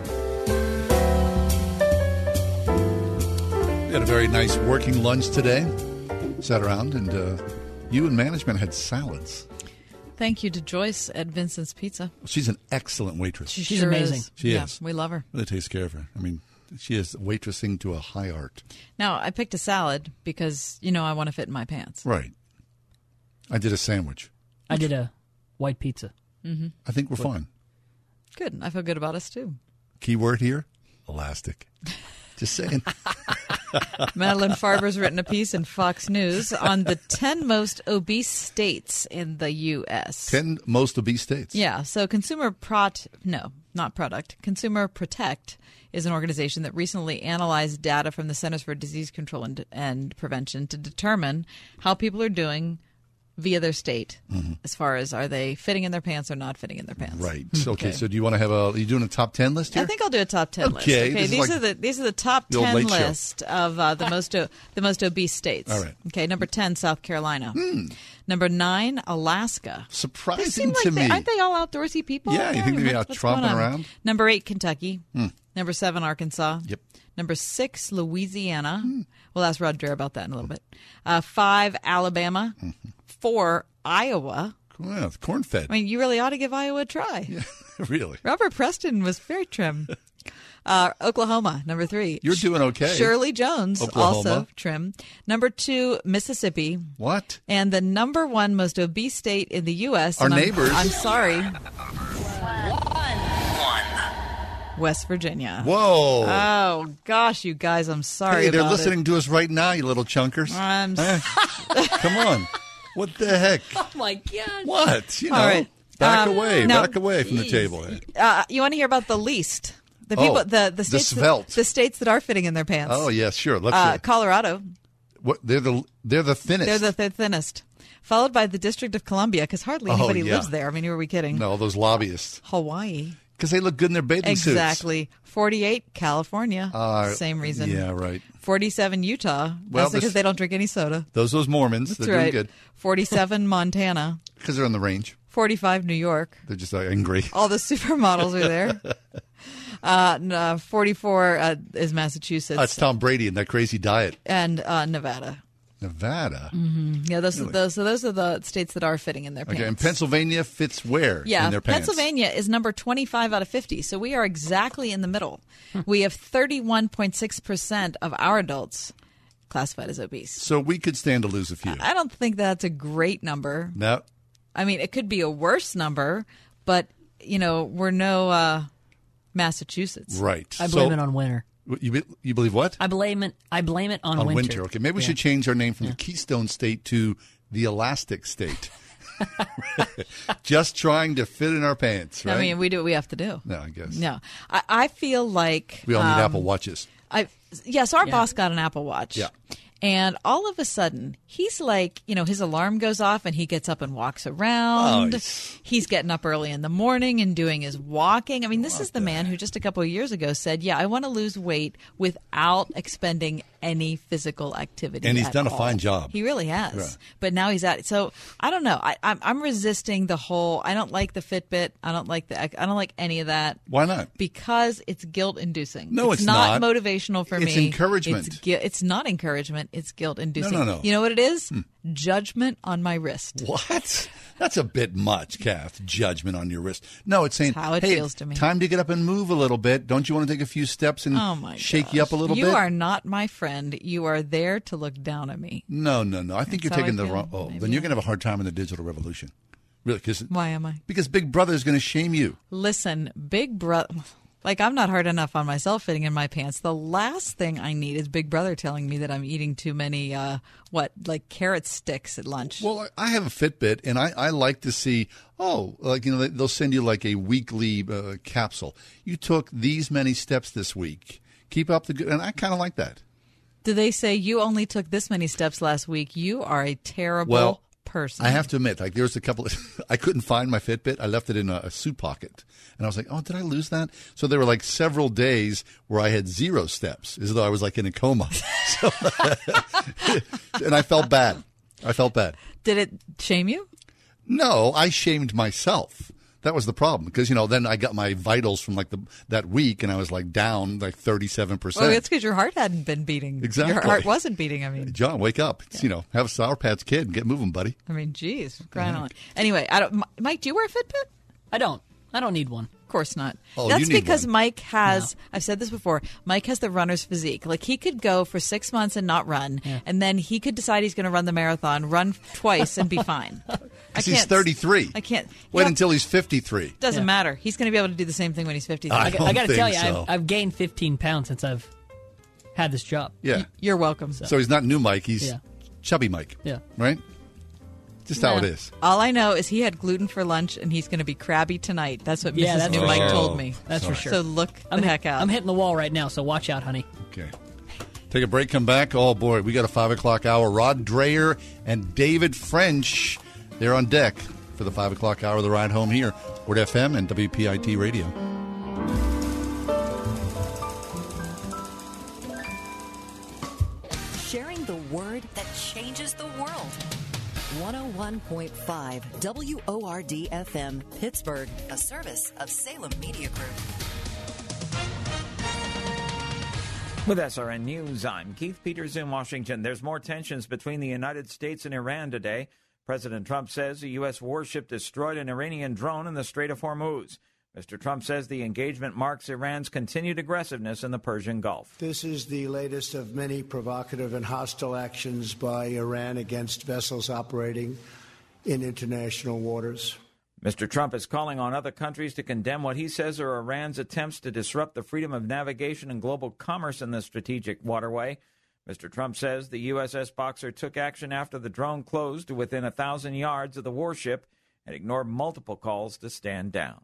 We had a very nice working lunch today. Sat around, and uh, you and management had salads. Thank you to Joyce at Vincent's Pizza. She's an excellent waitress. She She's sure amazing. Is. She yeah, is. We love her. Really takes care of her. I mean, she is waitressing to a high art. Now, I picked a salad because, you know, I want to fit in my pants. Right. I did a sandwich. I did a white pizza. Mm-hmm. I think we're fine. Good. I feel good about us, too. Key word here, elastic. Just saying. Madeline Farber's written a piece in Fox News on the ten most obese states in the U S Ten most obese states. Yeah. So Consumer Prot, no, not Product. Consumer Protect is an organization that recently analyzed data from the Centers for Disease Control and, and Prevention to determine how people are doing via their state, mm-hmm. as far as are they fitting in their pants or not fitting in their pants. Right. Okay. okay. So do you want to have a? Are you doing a top ten list here? I think I'll do a top ten okay. list. Okay. This These like are the these are the top the ten list list of uh, the most o- the most obese states. All right. Okay. Number ten, South Carolina. Hmm. Number nine, Alaska. Surprising seem to like me. They, aren't they all outdoorsy people? Yeah. You think they'd be out What's tromping going on? around? Number eight, Kentucky. Hmm. Number seven, Arkansas. Yep. Number six, Louisiana. Hmm. We'll ask Roger about that in a little bit. Uh, five, Alabama. Mm-hmm. Four, Iowa. Well, it's corn-fed. I mean, you really ought to give Iowa a try. Yeah, really. Robert Preston was very trim. Uh, Oklahoma, number three. You're doing okay. Shirley Jones, Oklahoma. also trim. Number two, Mississippi. What? And the number one most obese state in the U S Our and I'm- neighbors. I'm, sorry. West Virginia. Whoa. Oh, gosh, you guys, I'm sorry Hey, they're about listening it. to us right now, you little chunkers. I'm Eh? Come on. What the heck? Oh, my God. What? You know, All right. back Um, away, now- back away from the table. Uh, you want to hear about the least? The people, Oh, the, the, the states svelte. that, the states that are fitting in their pants. Oh, yes, sure. Let's uh, hear it. Colorado. What, they're the they're the thinnest. They're the th- thinnest. Followed by the District of Columbia, because hardly Oh, anybody yeah. lives there. I mean, who are we kidding? No, those lobbyists. Hawaii. Because they look good in their bathing suits. Exactly. forty-eight, California. Uh, Same reason. Yeah, right. forty-seven, Utah. Well, That's because this- they don't drink any soda. Those those Mormons, That's they're right. doing good. forty-seven, Montana. Because they're on the range. forty-five, New York. They're just uh, angry. All the supermodels are there. Uh, n- uh, forty-four uh, is Massachusetts. That's Tom Brady and that crazy diet. And uh, Nevada. Nevada. Mm-hmm. Yeah, those, Really? those, so those are the states that are fitting in their pants. Okay, and Pennsylvania fits where Yeah, in their pants? Pennsylvania is number twenty-five out of fifty, so we are exactly in the middle. We have thirty-one point six percent of our adults classified as obese. So we could stand to lose a few. I don't think that's a great number. No. I mean, it could be a worse number, but, you know, we're no uh, Massachusetts. Right. I blame So- it on winter. You be- you believe what? I blame it. I blame it on, On winter. winter. Okay, maybe we Yeah. should change our name from the Keystone State to the Elastic State. Just trying to fit in our pants, right? I mean, we do what we have to do. No, I guess. No. I, I feel like... We all need um, Apple Watches. I yeah, so our Yeah. boss got an Apple Watch. Yeah. And all of a sudden, he's like, you know, his alarm goes off and he gets up and walks around. Oh, he's- he's getting up early in the morning and doing his walking. I mean, this is the man who just a couple of years ago said, yeah, I want to lose weight without expending any physical activity. And he's at done a all. fine job. He really has. Right. But now he's at it. So I don't know. I, I'm, I'm resisting the whole, I don't like the Fitbit. I don't like the, I don't like any of that. Why not? Because it's guilt inducing. No, it's not. not. motivational for It's me. encouragement. It's, gui- it's not encouragement. It's guilt inducing. No, no, no. You know what it is? Judgment on my wrist. What? That's a bit much, Kath. Judgment on your wrist. No, it's saying, That's how it hey, feels to me. time to get up and move a little bit. Don't you want to take a few steps and Oh my shake gosh. you up a little you bit? You are not my friend. You are there to look down at me. No, no, no. I think That's you're how taking I the feel. wrong. Oh, Maybe then you're I- going to have a hard time in the digital revolution. Really? Cause, Why am I? Because Big Brother is going to shame you. Listen, Big Brother... Like, I'm not hard enough on myself fitting in my pants. The last thing I need is Big Brother telling me that I'm eating too many, uh, what, like carrot sticks at lunch. Well, I have a Fitbit, and I, I like to see, oh, like, you know, they'll send you like a weekly uh, capsule. You took these many steps this week. Keep up the good, and I kind of like that. Do they say you only took this many steps last week? You are a terrible well, person. I have to admit, like, there was a couple of, I couldn't find my Fitbit. I left it in a, a suit pocket. And I was like, oh, did I lose that? So there were like several days where I had zero steps, as though I was like in a coma. So, and I felt bad. I felt bad. Did it shame you? No, I shamed myself. That was the problem. Because, you know, then I got my vitals from like the that week, and I was like down like thirty-seven percent. Well, it's because your heart hadn't been beating. Exactly. Your heart wasn't beating, I mean. John, wake up. It's, yeah. You know, have a Sour Patch Kid and get moving, buddy. I mean, geez, crying on. Anyway, I don't. Mike, do you wear a Fitbit? I don't. I don't need one. Of course not. Oh, That's you need because one. Mike has, No. I've said this before, Mike has the runner's physique. Like, he could go for six months and not run, Yeah. and then he could decide he's going to run the marathon, run twice, and be fine. I Because he's can't- thirty-three. I can't. Wait Yeah, until he's fifty-three. Doesn't Yeah. matter. He's going to be able to do the same thing when he's fifty-three. I I, don't I got to think tell you, so. I've, I've gained fifteen pounds since I've had this job. Yeah. You're welcome. So he's not new Mike. He's Yeah. chubby Mike. Yeah. Right? Just how it Nah. is. All I know is he had gluten for lunch, and he's going to be crabby tonight. That's what Yeah, Missus that's New for Mike sure. told me. That's for sure. So look the I'm, heck out. I'm hitting the wall right now, so watch out, honey. Okay. Take a break, come back. Oh, boy, we got a five o'clock hour. Rod Dreher and David French, they're on deck for the five o'clock hour of the ride home here. Word F M and W P I T Radio. Sharing the word that changes the world. one oh one point five W O R D F M, Pittsburgh, a service of Salem Media Group. With S R N News, I'm Keith Peters in Washington. There's more tensions between the United States and Iran today. President Trump says a U S warship destroyed an Iranian drone in the Strait of Hormuz. Mister Trump says the engagement marks Iran's continued aggressiveness in the Persian Gulf. This is the latest of many provocative and hostile actions by Iran against vessels operating in international waters. Mister Trump is calling on other countries to condemn what he says are Iran's attempts to disrupt the freedom of navigation and global commerce in the strategic waterway. Mister Trump says the U S S Boxer took action after the drone closed to within a thousand yards of the warship and ignored multiple calls to stand down.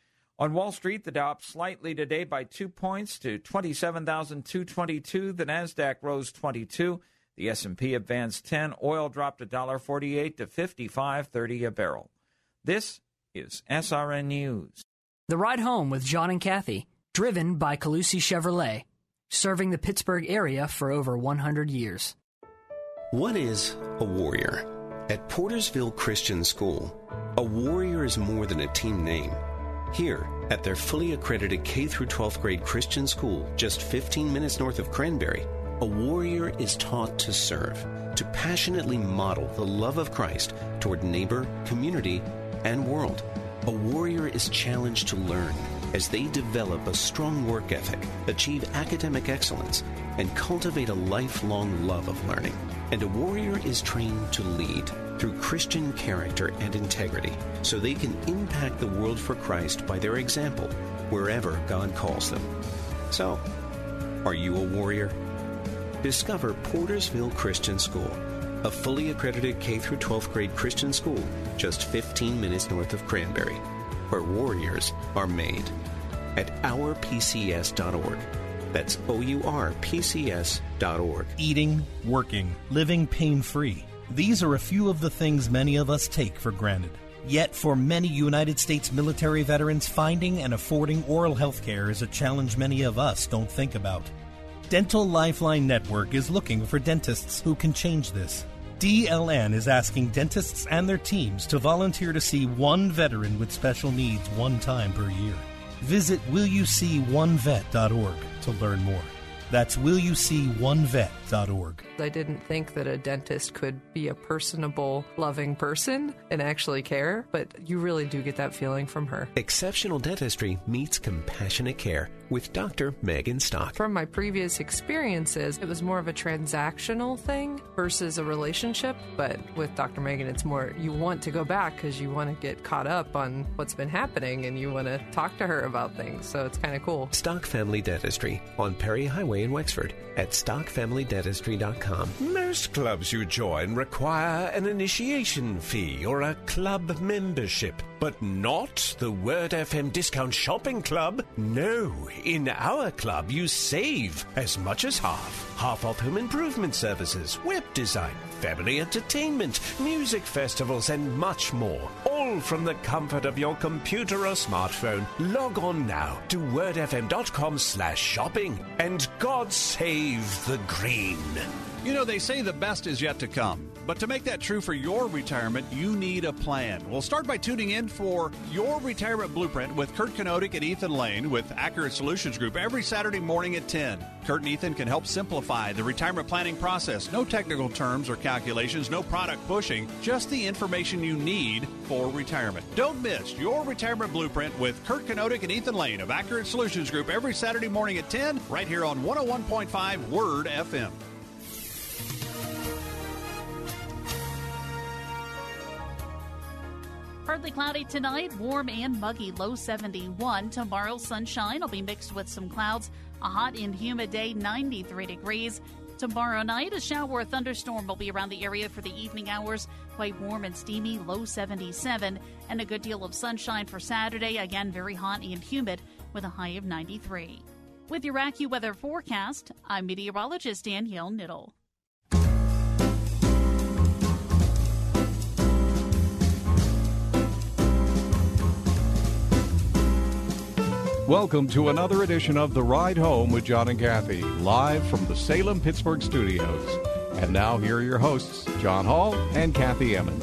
On Wall Street, the Dow up slightly today by two points to twenty-seven thousand two hundred twenty-two. The Nasdaq rose twenty-two. The S and P advanced ten. Oil dropped one dollar forty-eight to fifty-five thirty a barrel. This is S R N News. The Ride Home with John and Kathy, driven by Calusi Chevrolet, serving the Pittsburgh area for over one hundred years. What is a warrior? At Portersville Christian School, a warrior is more than a team name. Here, at their fully accredited K through twelfth grade Christian school, just fifteen minutes north of Cranberry, a warrior is taught to serve, to passionately model the love of Christ toward neighbor, community, and world. A warrior is challenged to learn as they develop a strong work ethic, achieve academic excellence, and cultivate a lifelong love of learning. And a warrior is trained to lead through Christian character and integrity so they can impact the world for Christ by their example wherever God calls them. So, are you a warrior? Discover Portersville Christian School, a fully accredited K through twelfth grade Christian school just fifteen minutes north of Cranberry, where warriors are made. At our P C S dot org. That's O U R P C S dot org. Eating, working, living pain-free. These are a few of the things many of us take for granted. Yet for many United States military veterans, finding and affording oral health care is a challenge many of us don't think about. Dental Lifeline Network is looking for dentists who can change this. D L N is asking dentists and their teams to volunteer to see one veteran with special needs one time per year. Visit will you see one vet dot org to learn more. That's will you see one vet dot org. I didn't think that a dentist could be a personable, loving person and actually care, but you really do get that feeling from her. Exceptional dentistry meets compassionate care with Doctor Megan Stock. From my previous experiences, it was more of a transactional thing versus a relationship, but with Doctor Megan, it's more you want to go back because you want to get caught up on what's been happening and you want to talk to her about things, so it's kind of cool. Stock Family Dentistry on Perry Highway in Wexford at stock family dentistry dot com. Most clubs you join require an initiation fee or a club membership, but not the Word F M Discount Shopping Club. No, in our club you save as much as half. Half off home improvement services, web design, family entertainment, music festivals, and much more. All from the comfort of your computer or smartphone. Log on now to wordfm.com slash shopping, and God save the green. You know, they say the best is yet to come. But to make that true for your retirement, you need a plan. Well, start by tuning in for Your Retirement Blueprint with Kurt Kanodik and Ethan Lane with Accurate Solutions Group every Saturday morning at ten. Kurt and Ethan can help simplify the retirement planning process. No technical terms or calculations, no product pushing, just the information you need for retirement. Don't miss Your Retirement Blueprint with Kurt Kanodik and Ethan Lane of Accurate Solutions Group every Saturday morning at ten, right here on one oh one point five Word F M. Partly cloudy tonight, warm and muggy, low seventy-one. Tomorrow, sunshine will be mixed with some clouds. A hot and humid day, ninety-three degrees. Tomorrow night, a shower or thunderstorm will be around the area for the evening hours. Quite warm and steamy, low seventy-seven. And a good deal of sunshine for Saturday. Again, very hot and humid with a high of ninety-three. With your AccuWeather forecast, I'm meteorologist Danielle Niddle. Welcome to another edition of The Ride Home with John and Kathy, live from the Salem-Pittsburgh studios. And now here are your hosts, John Hall and Kathy Emmons.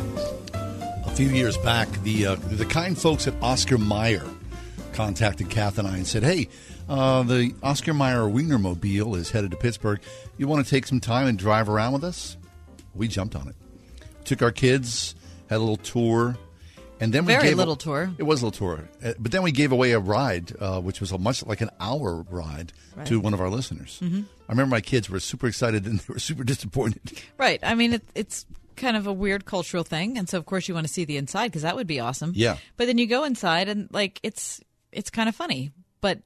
A few years back, the uh, the kind folks at Oscar Mayer contacted Kath and I and said, hey, uh, the Oscar Mayer Wienermobile is headed to Pittsburgh. You want to take some time and drive around with us? We jumped on it. Took our kids, had a little tour. And then we Very gave little a, tour. It was a little tour. Uh, but then we gave away a ride, uh, which was a much like an hour ride Right. to one of our listeners. Mm-hmm. I remember my kids were super excited and they were super disappointed. Right. I mean, it, it's kind of a weird cultural thing. And so, of course, you want to see the inside because that would be awesome. Yeah. But then you go inside and, like, it's it's kind of funny. But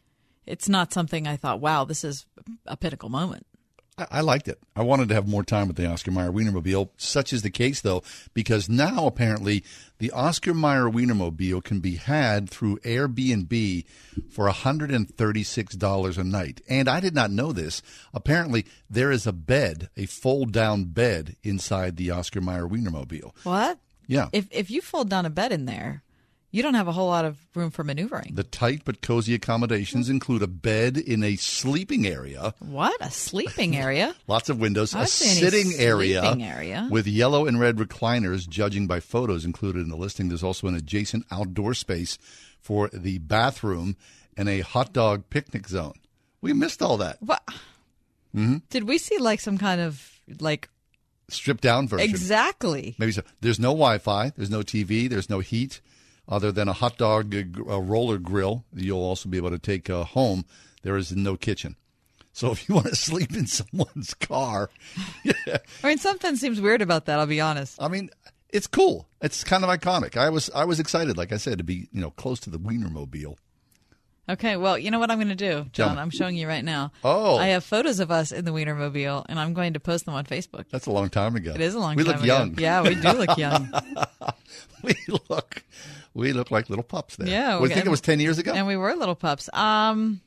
it's not something I thought, wow, this is a pinnacle moment. I, I liked it. I wanted to have more time with the Oscar Mayer Wienermobile. Such is the case, though, because now apparently the Oscar Mayer Wienermobile can be had through Airbnb for one hundred thirty-six dollars a night. And I did not know this. Apparently, there is a bed, a fold-down bed inside the Oscar Mayer Wienermobile. What? Yeah. If if you fold down a bed in there, you don't have a whole lot of room for maneuvering. The tight but cozy accommodations include a bed in a sleeping area. What? A sleeping area? Lots of windows. I A don't see any sitting area, sleeping area with yellow and red recliners, judging by photos included in the listing. There's also an adjacent outdoor space for the bathroom and a hot dog picnic zone. We missed all that. What? Mm-hmm. Did we see like some kind of like stripped down version? Exactly. Maybe so. There's no Wi-Fi. There's no T V. There's no heat. Other than a hot dog uh, roller grill, you'll also be able to take uh, home. There is no kitchen. So if you want to sleep in someone's car. Yeah. I mean, something seems weird about that, I'll be honest. I mean, it's cool. It's kind of iconic. I was I was excited, like I said, to be you know close to the Wienermobile. Okay, well, you know what I'm going to do, Tell John? me. I'm showing you right now. Oh. I have photos of us in the Wienermobile, and I'm going to post them on Facebook. That's a long time ago. It is a long we time ago. We look young. Yeah, we do look young. we look we look like little pups there. Yeah. Well, I think it was ten years ago? And we were little pups. Um,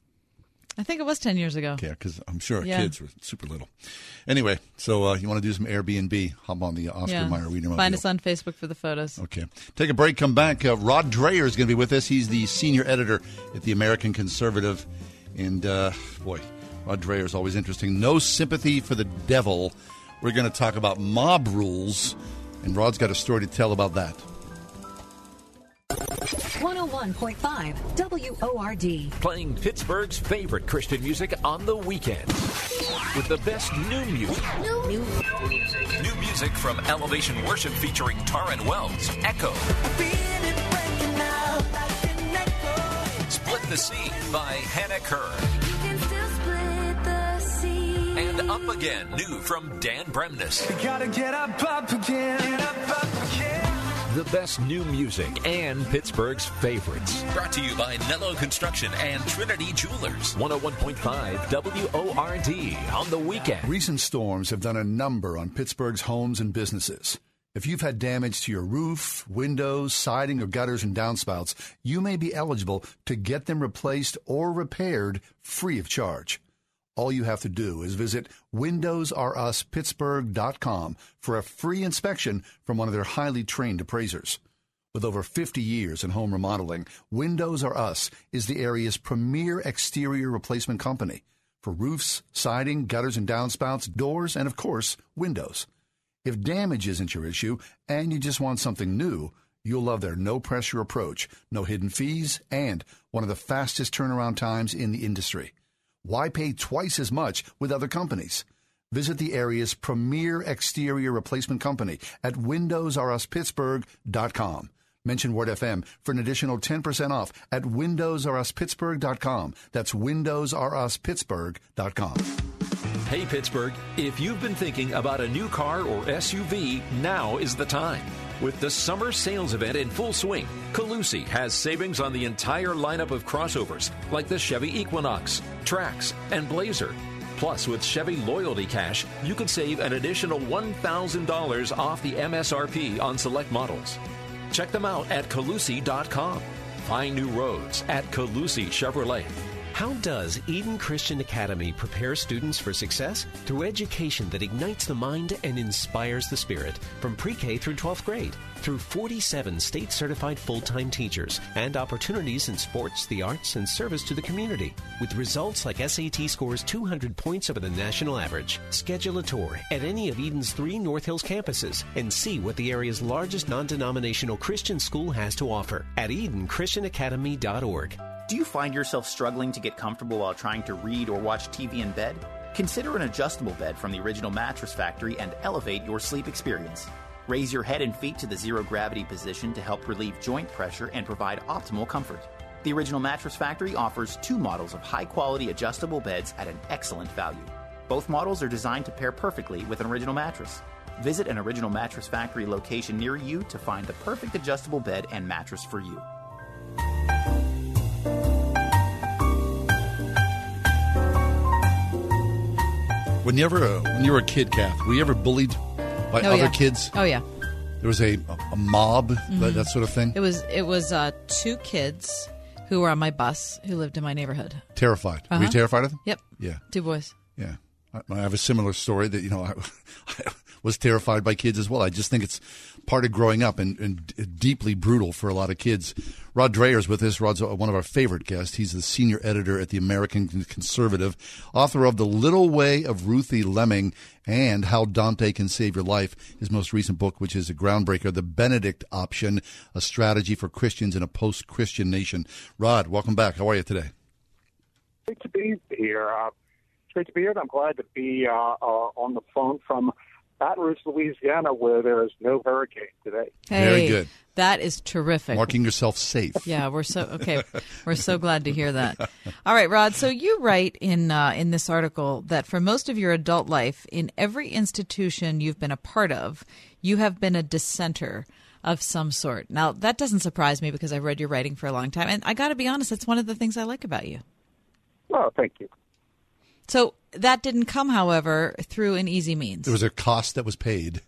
I think it was ten years ago. Yeah, because I'm sure our Yeah. kids were super little. Anyway, so uh, you want to do some Airbnb, hop on the Oscar Yeah. Mayer Wienermobile. Find us on Facebook for the photos. Okay. Take a break, come back. Uh, Rod Dreher is going to be with us. He's the senior editor at the American Conservative. And, uh, boy, Rod Dreher is always interesting. No sympathy for the devil. We're going to talk about mob rules, and Rod's got a story to tell about that. one oh one point five W O R D. Playing Pittsburgh's favorite Christian music on the weekend. With the best new music. New, new music. New music from Elevation Worship featuring Taryn Wells, Echo. Split the Sea by Hannah Kerr. And Up Again, new from Dan Bremnes. You gotta get up, up again. Get up, up again. The best new music and Pittsburgh's favorites. Brought to you by Nello Construction and Trinity Jewelers. one oh one point five W O R D on the weekend. Recent storms have done a number on Pittsburgh's homes and businesses. If you've had damage to your roof, windows, siding, or gutters and downspouts, you may be eligible to get them replaced or repaired free of charge. All you have to do is visit windows r us pittsburgh dot com for a free inspection from one of their highly trained appraisers. With over fifty years in home remodeling, Windows R Us is the area's premier exterior replacement company for roofs, siding, gutters and downspouts, doors, and, of course, windows. If damage isn't your issue and you just want something new, you'll love their no-pressure approach, no hidden fees, and one of the fastest turnaround times in the industry. Why pay twice as much with other companies? Visit the area's premier exterior replacement company at windows r us pittsburgh dot com. Mention Word F M for an additional ten percent off at windows r us pittsburgh dot com. That's windows r us pittsburgh dot com. Hey, Pittsburgh, if you've been thinking about a new car or S U V, now is the time. With the summer sales event in full swing, Calusi has savings on the entire lineup of crossovers like the Chevy Equinox, Trax, and Blazer. Plus, with Chevy Loyalty Cash, you can save an additional one thousand dollars off the M S R P on select models. Check them out at Calusi dot com. Find new roads at Calusi Chevrolet. How does Eden Christian Academy prepare students for success? Through education that ignites the mind and inspires the spirit, from pre-K through twelfth grade, through forty-seven state-certified full-time teachers, and opportunities in sports, the arts, and service to the community. With results like S A T scores two hundred points over the national average. Schedule a tour at any of Eden's three North Hills campuses and see what the area's largest non-denominational Christian school has to offer at eden christian academy dot org. Do you find yourself struggling to get comfortable while trying to read or watch T V in bed? Consider an adjustable bed from the Original Mattress Factory and elevate your sleep experience. Raise your head and feet to the zero-gravity position to help relieve joint pressure and provide optimal comfort. The Original Mattress Factory offers two models of high-quality adjustable beds at an excellent value. Both models are designed to pair perfectly with an original mattress. Visit an Original Mattress Factory location near you to find the perfect adjustable bed and mattress for you. When you ever, uh, when you were a kid, Kath, were you ever bullied by oh, other yeah. kids? Oh yeah. There was a a mob, Mm-hmm. that, that sort of thing. It was it was uh, two kids who were on my bus who lived in my neighborhood. Terrified. Uh-huh. Were you terrified of them? Yep. Yeah. Two boys. Yeah. I, I have a similar story that, you know, I, I was terrified by kids as well. I just think it's part of growing up and, and deeply brutal for a lot of kids. Rod Dreyer's with us. Rod's one of our favorite guests. He's the senior editor at the American Conservative, author of The Little Way of Ruthie Lemming and How Dante Can Save Your Life, his most recent book, which is a groundbreaker, The Benedict Option, a strategy for Christians in a post-Christian nation. Rod, welcome back. How are you today? Great to be here. Uh, it's great to be here, and I'm glad to be uh, uh, on the phone from Baton Rouge, Louisiana, where there is no hurricane today. Hey, very good. That is terrific. Marking yourself safe. Yeah, we're so okay. We're so glad to hear that. All right, Rod. So you write in uh, in this article that for most of your adult life, in every institution you've been a part of, you have been a dissenter of some sort. Now, that doesn't surprise me because I've read your writing for a long time, and I got to be honest, it's one of the things I like about you. Oh, thank you. So that didn't come, however, through an easy means. There was a cost that was paid.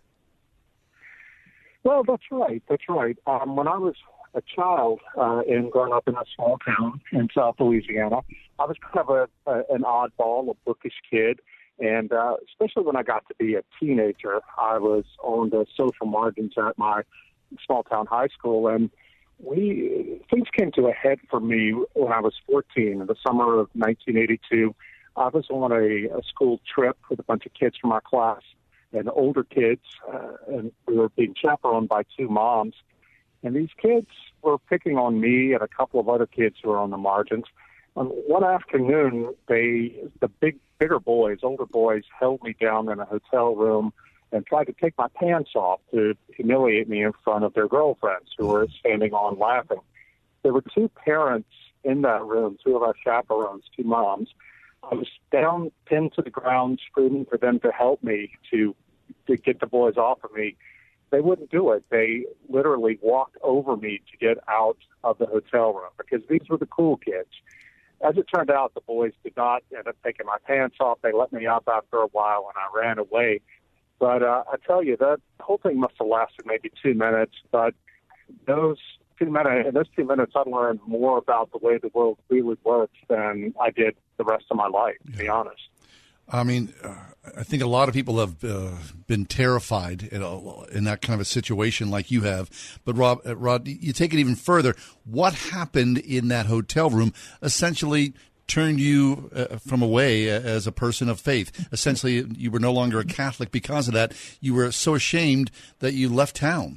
Well, that's right. That's right. Um, when I was a child uh, and growing up in a small town in South Louisiana, I was kind of a, a an oddball, a bookish kid. And uh, especially when I got to be a teenager, I was on the social margins at my small town high school. And we things came to a head for me when I was fourteen, in the summer of nineteen eighty-two. I was on a, a school trip with a bunch of kids from our class and older kids, uh, and we were being chaperoned by two moms. And these kids were picking on me and a couple of other kids who were on the margins. Um, one afternoon, they, the big, bigger boys, older boys, held me down in a hotel room and tried to take my pants off to humiliate me in front of their girlfriends who were standing on laughing. There were two parents in that room, two of our chaperones, two moms. I was down, pinned to the ground, screaming for them to help me to, to get the boys off of me. They wouldn't do it. They literally walked over me to get out of the hotel room because these were the cool kids. As it turned out, the boys did not end up taking my pants off. They let me up after a while, and I ran away. But uh, I tell you, that whole thing must have lasted maybe two minutes. But those two minutes, in those two minutes, I learned more about the way the world really works than I did the rest of my life, to be honest. I mean, uh, I think a lot of people have uh, been terrified in, a, in that kind of a situation like you have. But, Rob, uh, Rod, you take it even further. What happened in that hotel room essentially turned you uh, from away as a person of faith? Essentially, you were no longer a Catholic because of that. You were so ashamed that you left town.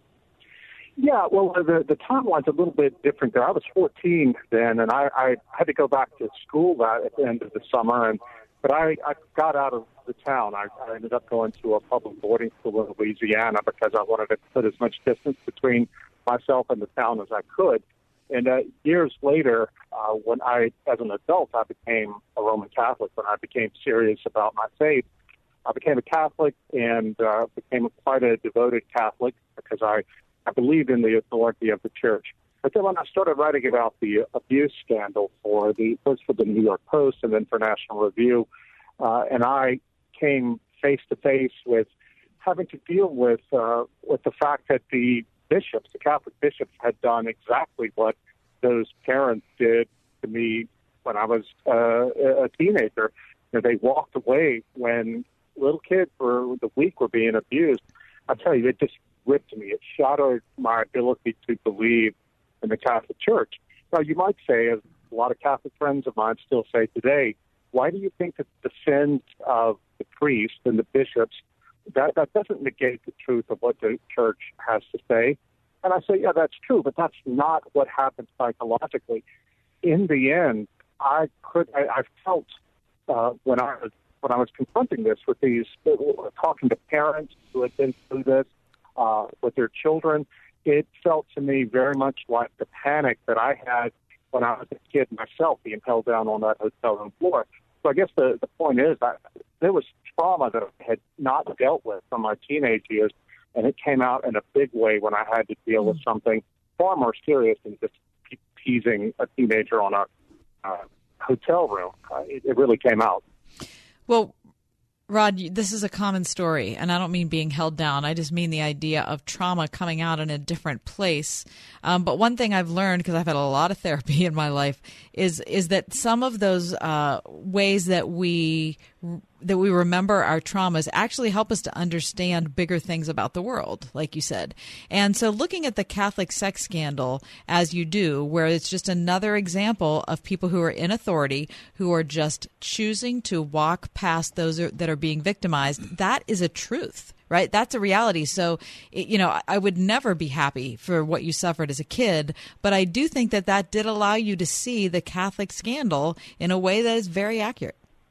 Yeah, well, the the timeline's a little bit different there. I was fourteen then, and I, I had to go back to school that at the end of the summer, and But I, I got out of the town. I, I ended up going to a public boarding school in Louisiana because I wanted to put as much distance between myself and the town as I could. And uh, years later, uh, when I, as an adult, I became a Roman Catholic. When I became serious about my faith, I became a Catholic and uh, became quite a devoted Catholic because I, I believed in the authority of the church. But then when I started writing about the abuse scandal for the first for the New York Post and then for National Review, uh, and I came face to face with having to deal with uh, with the fact that the bishops, the Catholic bishops, had done exactly what those parents did to me when I was uh, a teenager. You know, they walked away when little kids for the week were being abused. I tell you, it just ripped me. It shattered my ability to believe in the Catholic Church. Now, you might say, as a lot of Catholic friends of mine still say today, why do you think that the sins of the priests and the bishops, that, that doesn't negate the truth of what the Church has to say? And I say, yeah, that's true, but that's not what happens psychologically. In the end, I could, I, I felt uh, when I was when I was confronting this with these, uh, talking to parents who had been through this uh, with their children, it felt to me very much like the panic that I had when I was a kid myself, being held down on that hotel room floor. So I guess the, the point is that there was trauma that I had not dealt with from my teenage years, and it came out in a big way when I had to deal with something far more serious than just teasing a teenager on a uh, hotel room. Uh, it, it really came out. Well, Rod, this is a common story, and I don't mean being held down. I just mean the idea of trauma coming out in a different place. Um, but one thing I've learned, because I've had a lot of therapy in my life, is is that some of those uh, ways that we that we remember our traumas actually help us to understand bigger things about the world, like you said. And so looking at the Catholic sex scandal, as you do, where it's just another example of people who are in authority, who are just choosing to walk past those that are being victimized, that is a truth, right? That's a reality. So, you know, I would never be happy for what you suffered as a kid, but I do think that that did allow you to see the Catholic scandal in a way that is very accurate.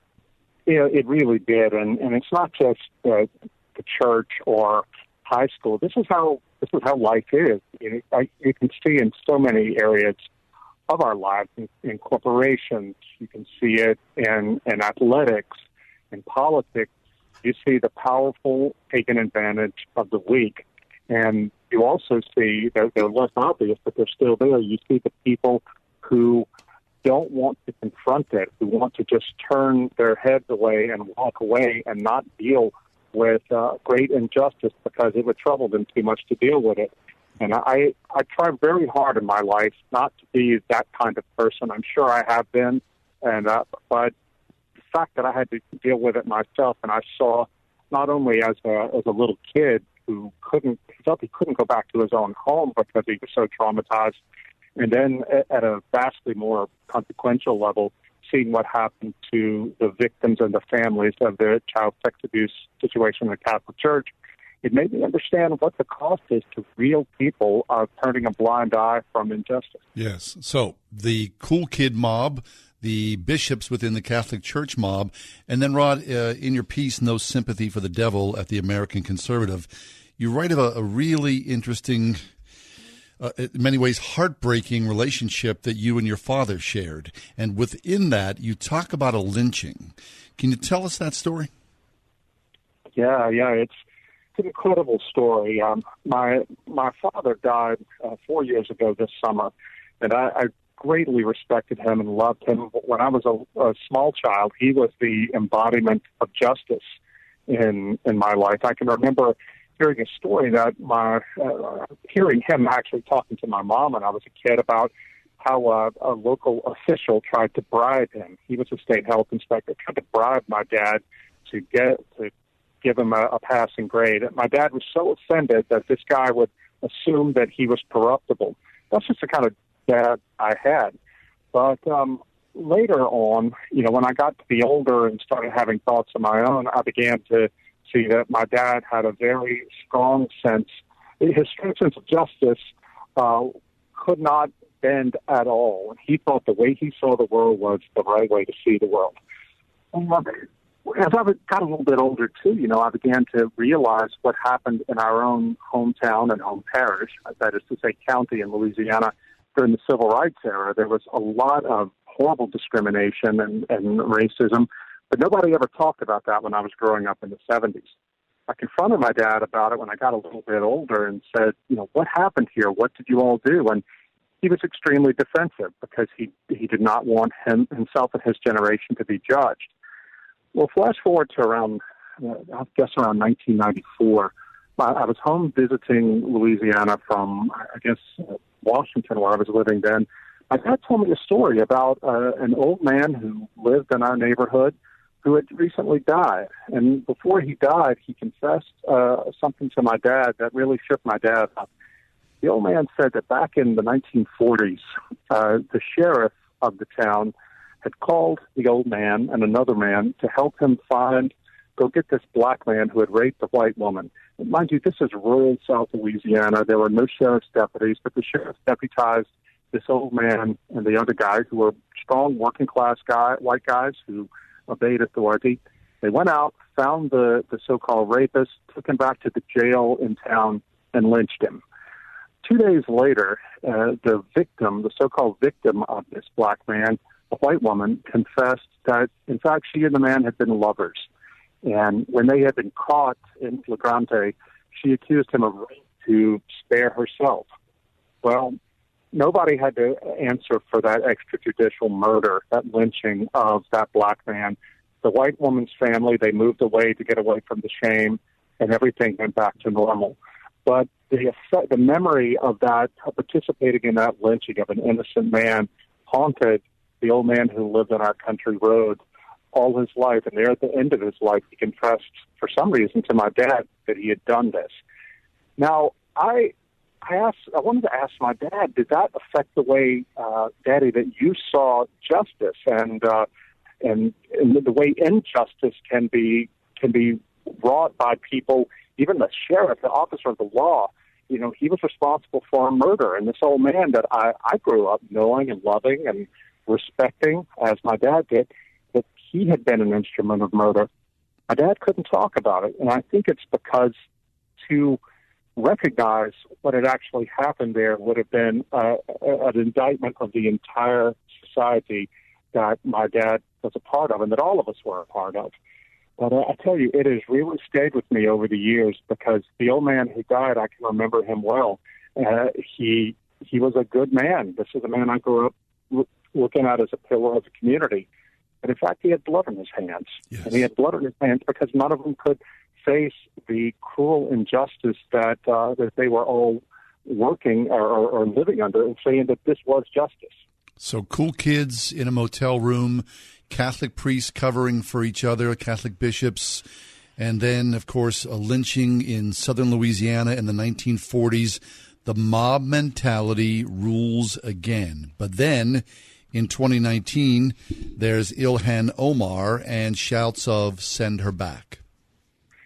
Yeah, it really did, and, and it's not just uh, the church or high school. This is how this is how life is. You know, I, you can see in so many areas of our lives, in, in corporations. You can see it in, in athletics, in politics. You see the powerful taking advantage of the weak, and you also see that they're less obvious, but they're still there. You see the people who don't want to confront it, who want to just turn their heads away and walk away and not deal with uh, great injustice because it would trouble them too much to deal with it. And I, I try very hard in my life not to be that kind of person. I'm sure I have been, and uh, but the fact that I had to deal with it myself, and I saw not only as a, as a little kid who couldn't, he felt he couldn't go back to his own home because he was so traumatized, and then at a vastly more consequential level, seeing what happened to the victims and the families of the child sex abuse situation in the Catholic Church, it made me understand what the cost is to real people of turning a blind eye from injustice. Yes. So the cool kid mob, the bishops within the Catholic Church mob, and then, Rod, uh, in your piece, No Sympathy for the Devil at the American Conservative, you write of a, a really interesting, uh, in many ways, heartbreaking relationship that you and your father shared. And within that, you talk about a lynching. Can you tell us that story? Yeah, yeah, it's, it's an incredible story. Um, my my father died uh, four years ago this summer, and I, I greatly respected him and loved him. When I was a, a small child, he was the embodiment of justice in in my life. I can remember hearing a story that my uh, hearing him actually talking to my mom when I was a kid about how uh, a local official tried to bribe him. He was a state health inspector, tried to bribe my dad to get to give him a, a passing grade. And my dad was so offended that this guy would assume that he was corruptible. That's just the kind of dad I had. But um, later on, you know, when I got to be older and started having thoughts of my own, I began to see that my dad had a very strong sense, his strong sense of justice uh, could not bend at all. And he thought the way he saw the world was the right way to see the world. And as I got a little bit older, too, you know, I began to realize what happened in our own hometown and home parish, that is to say county in Louisiana, during the Civil Rights era. There was a lot of horrible discrimination and, and racism, but nobody ever talked about that when I was growing up in the seventies. I confronted my dad about it when I got a little bit older and said, you know, what happened here? What did you all do? And he was extremely defensive because he he did not want him himself and his generation to be judged. Well, flash forward to around, uh, I guess around nineteen ninety-four. I, I was home visiting Louisiana from, I guess, uh, Washington, where I was living then. My dad told me a story about uh, an old man who lived in our neighborhood who had recently died. And before he died, he confessed uh, something to my dad that really shook my dad up. The old man said that back in the nineteen forties, uh, the sheriff of the town had called the old man and another man to help him find, go get this black man who had raped a white woman. And mind you, this is rural South Louisiana. There were no sheriff's deputies, but the sheriff deputized this old man and the other guys who were strong working-class guy, white guys who obeyed authority. They went out, found the, the so-called rapist, took him back to the jail in town, and lynched him. Two days later, uh, the victim, the so-called victim of this black man, a white woman, confessed that, in fact, she and the man had been lovers. And when they had been caught in flagrante, she accused him of rape to spare herself. Well, nobody had to answer for that extrajudicial murder, that lynching of that black man. The white woman's family, they moved away to get away from the shame, and everything went back to normal. But the effect, the memory of that, of participating in that lynching of an innocent man, haunted the old man who lived on our country road all his life. And there at the end of his life, he confessed, for some reason, to my dad that he had done this. Now, I I asked, I wanted to ask my dad, did that affect the way, uh, Daddy, that you saw justice and, uh, and and the way injustice can be can be wrought by people, even the sheriff, the officer of the law? You know, he was responsible for a murder, and this old man that I, I grew up knowing and loving and respecting, as my dad did, that he had been an instrument of murder. My dad couldn't talk about it, and I think it's because to recognize what had actually happened there would have been uh, an indictment of the entire society that my dad was a part of and that all of us were a part of. But uh, I tell you, it has really stayed with me over the years because the old man who died, I can remember him well. Uh, he he was a good man. This is a man I grew up l- looking at as a pillar of the community. But in fact, he had blood on his hands. Yes. And he had blood on his hands because none of them could face the cruel injustice that uh, that they were all working or, or, or living under, and saying that this was justice. So cool kids in a motel room, Catholic priests covering for each other, Catholic bishops, and then, of course, a lynching in southern Louisiana in the nineteen forties. The mob mentality rules again. But then, in twenty nineteen, there's Ilhan Omar and shouts of "send her back."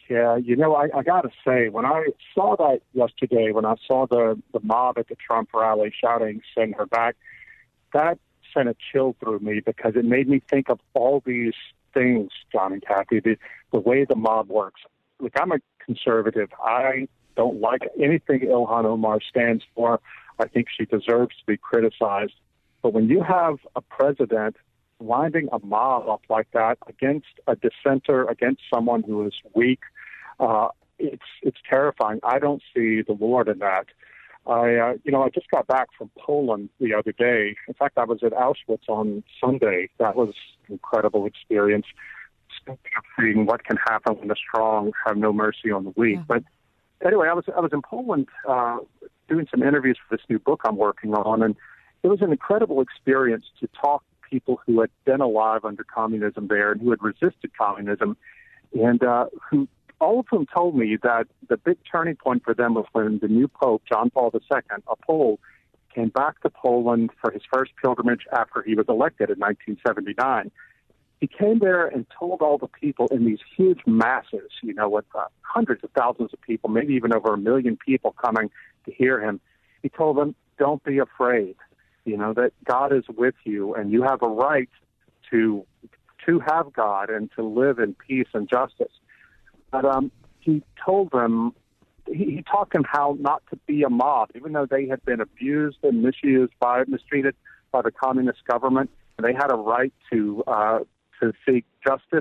Yeah, you know, I, I got to say, when I saw that yesterday, when I saw the, the mob at the Trump rally shouting, send her back, that sent a chill through me because it made me think of all these things, John and Kathy, the, the way the mob works. Look, I'm a conservative. I don't like anything Ilhan Omar stands for. I think she deserves to be criticized. But when you have a president winding a mob up like that against a dissenter, against someone who is weak, uh, it's it's terrifying. I don't see the Lord in that. I, uh, you know, I just got back from Poland the other day. In fact, I was at Auschwitz on Sunday. That was an incredible experience. Speaking of seeing what can happen when the strong have no mercy on the weak. Yeah. But anyway, I was I was in Poland uh, doing some interviews for this new book I'm working on, and it was an incredible experience to talk to people who had been alive under communism there and who had resisted communism, and uh, who all of whom told me that the big turning point for them was when the new Pope, John Paul the Second, a Pole, came back to Poland for his first pilgrimage after he was elected in nineteen seventy-nine. He came there and told all the people in these huge masses, you know, with uh, hundreds of thousands of people, maybe even over a million people coming to hear him. He told them, don't be afraid, you know, that God is with you and you have a right to to have God and to live in peace and justice. But um, he told them, he, he taught them how not to be a mob, even though they had been abused and misused by, mistreated by the communist government. And they had a right to uh, to seek justice.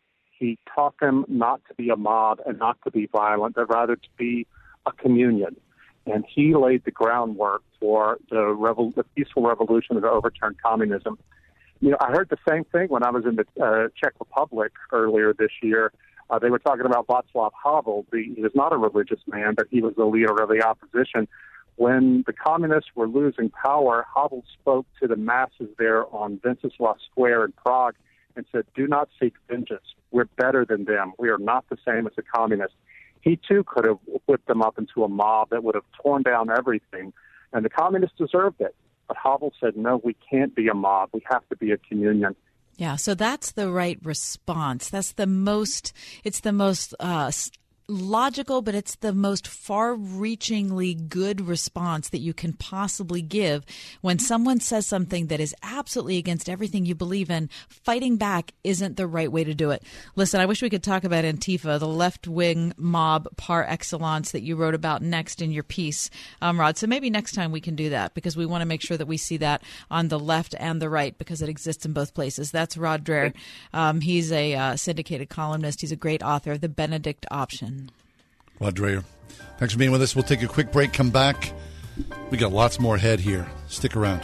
He taught them not to be a mob and not to be violent, but rather to be a communion. And he laid the groundwork for the, revol- the peaceful revolution that overturned communism. You know, I heard the same thing when I was in the uh, Czech Republic earlier this year. Uh, they were talking about Václav Havel. The, he was not a religious man, but he was the leader of the opposition. When the communists were losing power, Havel spoke to the masses there on Wenceslas Square in Prague and said, do not seek vengeance. We're better than them. We are not the same as the communists. He, too, could have whipped them up into a mob that would have torn down everything, and the communists deserved it. But Havel said, no, we can't be a mob. We have to be a communion. Yeah, so that's the right response. That's the most, it's the most uh, logical, but it's the most far-reachingly good response that you can possibly give when someone says something that is absolutely against everything you believe in. Fighting back isn't the right way to do it. Listen, I wish we could talk about Antifa, the left-wing mob par excellence that you wrote about next in your piece, um, Rod. So maybe next time we can do that because we want to make sure that we see that on the left and the right because it exists in both places. That's Rod Dreher. Um, he's a uh, syndicated columnist. He's a great author, The Benedict Option. Rod Dreher, thanks for being with us. We'll take a quick break, come back. We got lots more ahead here. Stick around.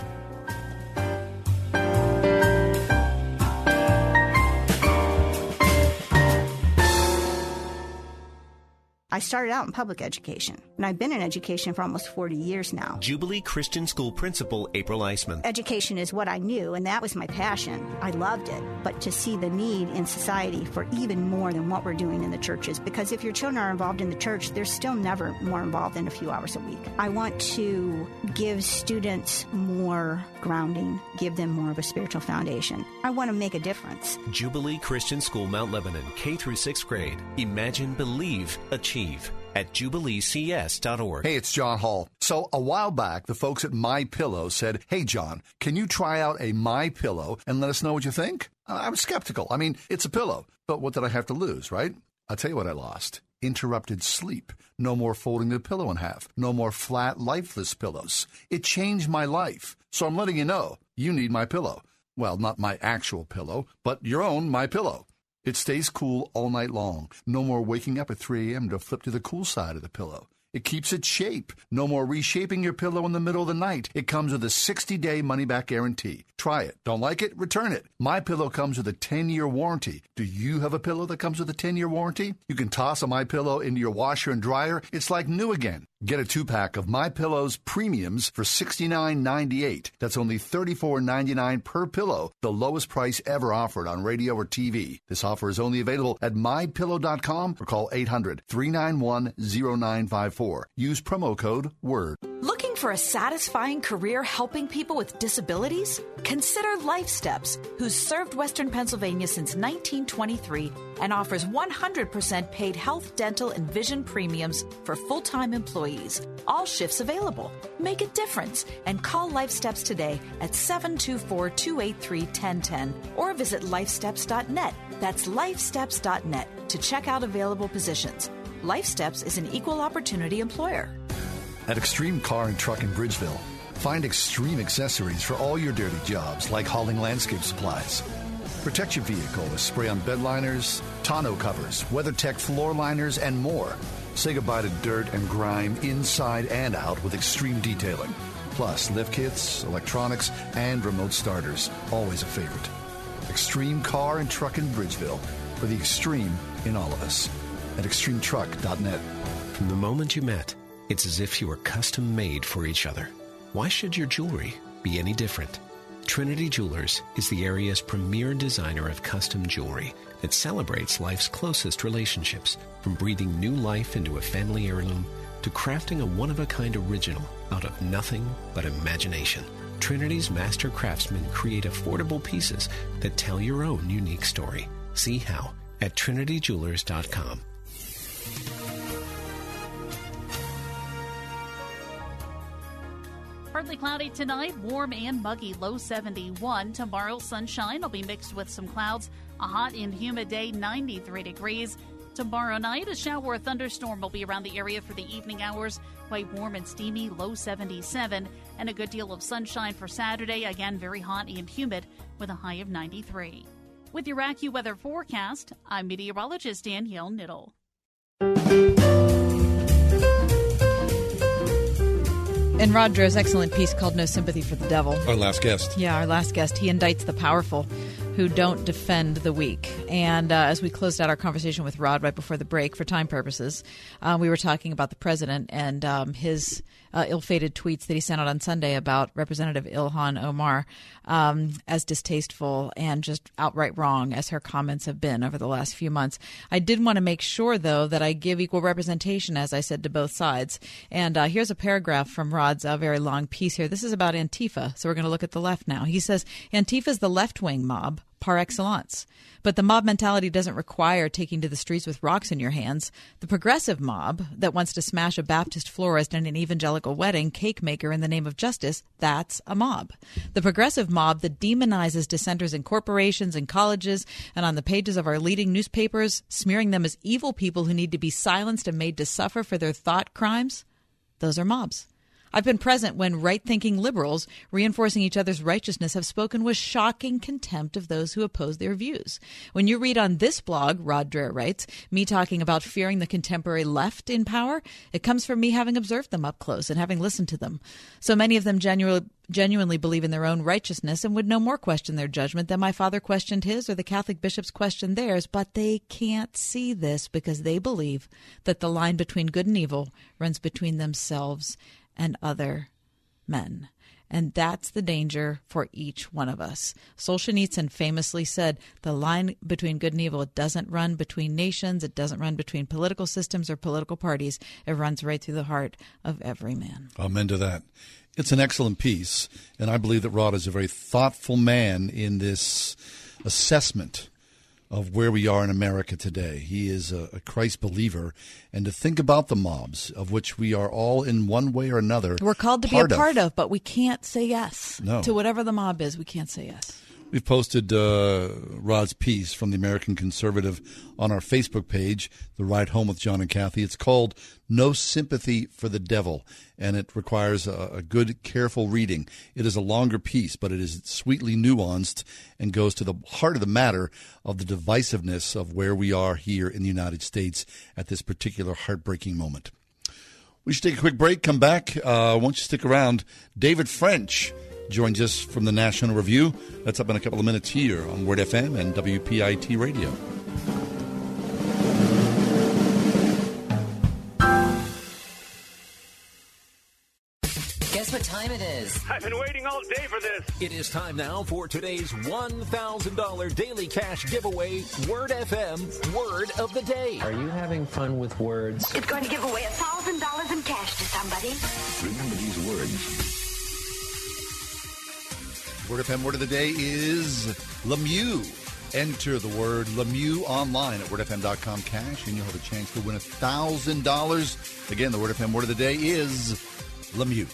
I started out in public education, and I've been in education for almost forty years now. Jubilee Christian School Principal April Eisman. Education is what I knew, and that was my passion. I loved it. But to see the need in society for even more than what we're doing in the churches, because if your children are involved in the church, they're still never more involved than a few hours a week. I want to give students more grounding, give them more of a spiritual foundation. I want to make a difference. Jubilee Christian School Mount Lebanon, K through sixth grade. Imagine, believe, achieve. At Jubilee C S dot org. Hey, it's John Hall. So a while back, the folks at MyPillow said, hey, John, can you try out a MyPillow and let us know what you think? I was skeptical. I mean, it's a pillow. But what did I have to lose, right? I'll tell you what I lost. Interrupted sleep. No more folding the pillow in half. No more flat, lifeless pillows. It changed my life. So I'm letting you know, you need MyPillow. Well, not my actual pillow, but your own MyPillow. It stays cool all night long. No more waking up at three a.m. to flip to the cool side of the pillow. It keeps its shape. No more reshaping your pillow in the middle of the night. It comes with a sixty-day money-back guarantee. Try it. Don't like it? Return it. MyPillow comes with a ten-year warranty. Do you have a pillow that comes with a ten-year warranty? You can toss a MyPillow into your washer and dryer. It's like new again. Get a two-pack of MyPillow's premiums for sixty-nine ninety-eight. That's only thirty-four ninety-nine per pillow, the lowest price ever offered on radio or T V. This offer is only available at my pillow dot com or call eight hundred three nine one zero nine five four. Use promo code WORD. Looking for a satisfying career helping people with disabilities? Consider Life Steps, who's served Western Pennsylvania since nineteen twenty-three and offers one hundred percent paid health, dental, and vision premiums for full-time employees. All shifts available. Make a difference and call Life Steps today at seven two four, two eight three, one zero one zero or visit lifesteps dot net. That's lifesteps dot net to check out available positions. Life Steps is an equal opportunity employer. At Extreme Car and Truck in Bridgeville, find extreme accessories for all your dirty jobs, like hauling landscape supplies. Protect your vehicle with spray-on bed liners, tonneau covers, WeatherTech floor liners, and more. Say goodbye to dirt and grime inside and out with extreme detailing. Plus, lift kits, electronics, and remote starters. Always a favorite. Extreme Car and Truck in Bridgeville. For the extreme in all of us. At extreme truck dot net. From the moment you met, it's as if you were custom made for each other. Why should your jewelry be any different? Trinity Jewelers is the area's premier designer of custom jewelry that celebrates life's closest relationships, from breathing new life into a family heirloom to crafting a one-of-a-kind original out of nothing but imagination. Trinity's master craftsmen create affordable pieces that tell your own unique story. See how at trinity jewelers dot com. Partly cloudy tonight, warm and muggy, low seventy-one. Tomorrow, sunshine will be mixed with some clouds. A hot and humid day, ninety-three degrees. Tomorrow night, a shower or thunderstorm will be around the area for the evening hours. Quite warm and steamy, low seventy-seven. And a good deal of sunshine for Saturday. Again, very hot and humid with a high of ninety-three. With your AccuWeather forecast, I'm meteorologist Danielle Niddle. In Rod Dreher's excellent piece called No Sympathy for the Devil. Our last guest. Yeah, our last guest. He indicts the powerful who don't defend the weak. And uh, as we closed out our conversation with Rod right before the break, for time purposes, uh, we were talking about the president and um, his uh, ill-fated tweets that he sent out on Sunday about Representative Ilhan Omar um, as distasteful and just outright wrong as her comments have been over the last few months. I did want to make sure, though, that I give equal representation, as I said, to both sides. And uh, here's a paragraph from Rod's uh, very long piece here. This is about Antifa, so we're going to look at the left now. He says, Antifa is the left-wing mob par excellence. But the mob mentality doesn't require taking to the streets with rocks in your hands. The progressive mob that wants to smash a Baptist florist and an evangelical wedding cake maker in the name of justice, that's a mob. The progressive mob that demonizes dissenters in corporations and colleges and on the pages of our leading newspapers, smearing them as evil people who need to be silenced and made to suffer for their thought crimes, those are mobs. I've been present when right-thinking liberals, reinforcing each other's righteousness, have spoken with shocking contempt of those who oppose their views. When you read on this blog, Rod Dreher writes, me talking about fearing the contemporary left in power, it comes from me having observed them up close and having listened to them. So many of them genu- genuinely believe in their own righteousness and would no more question their judgment than my father questioned his or the Catholic bishops questioned theirs, but they can't see this because they believe that the line between good and evil runs between themselves and other men. And that's the danger for each one of us. Solzhenitsyn famously said, the line between good and evil, it doesn't run between nations, it doesn't run between political systems or political parties. It runs right through the heart of every man. Amen to that. It's an excellent piece, and I believe that Rod is a very thoughtful man in this assessment of where we are in America today. He is a, a Christ believer, and to think about the mobs, of which we are all in one way or another We're called to be a part of, of but we can't say yes. No. To whatever the mob is, we can't say yes. We've posted uh, Rod's piece from the American Conservative on our Facebook page, The Ride Home with John and Kathy. It's called No Sympathy for the Devil, and it requires a, a good, careful reading. It is a longer piece, but it is sweetly nuanced and goes to the heart of the matter of the divisiveness of where we are here in the United States at this particular heartbreaking moment. We should take a quick break, come back. Uh, won't you stick around? David French joins us from the National Review. That's up in a couple of minutes here on Word F M and W P I T Radio. Guess what time it is? I've been waiting all day for this. It is time now for today's one thousand dollars daily cash giveaway, Word F M Word of the Day. Are you having fun with words? It's going to give away one thousand dollars in cash to somebody. Remember these words. Word F M Word of the Day is Lemieux. Enter the word Lemieux online at word f m dot com cash, and you'll have a chance to win one thousand dollars. Again, the Word F M Word of the Day is Lemieux.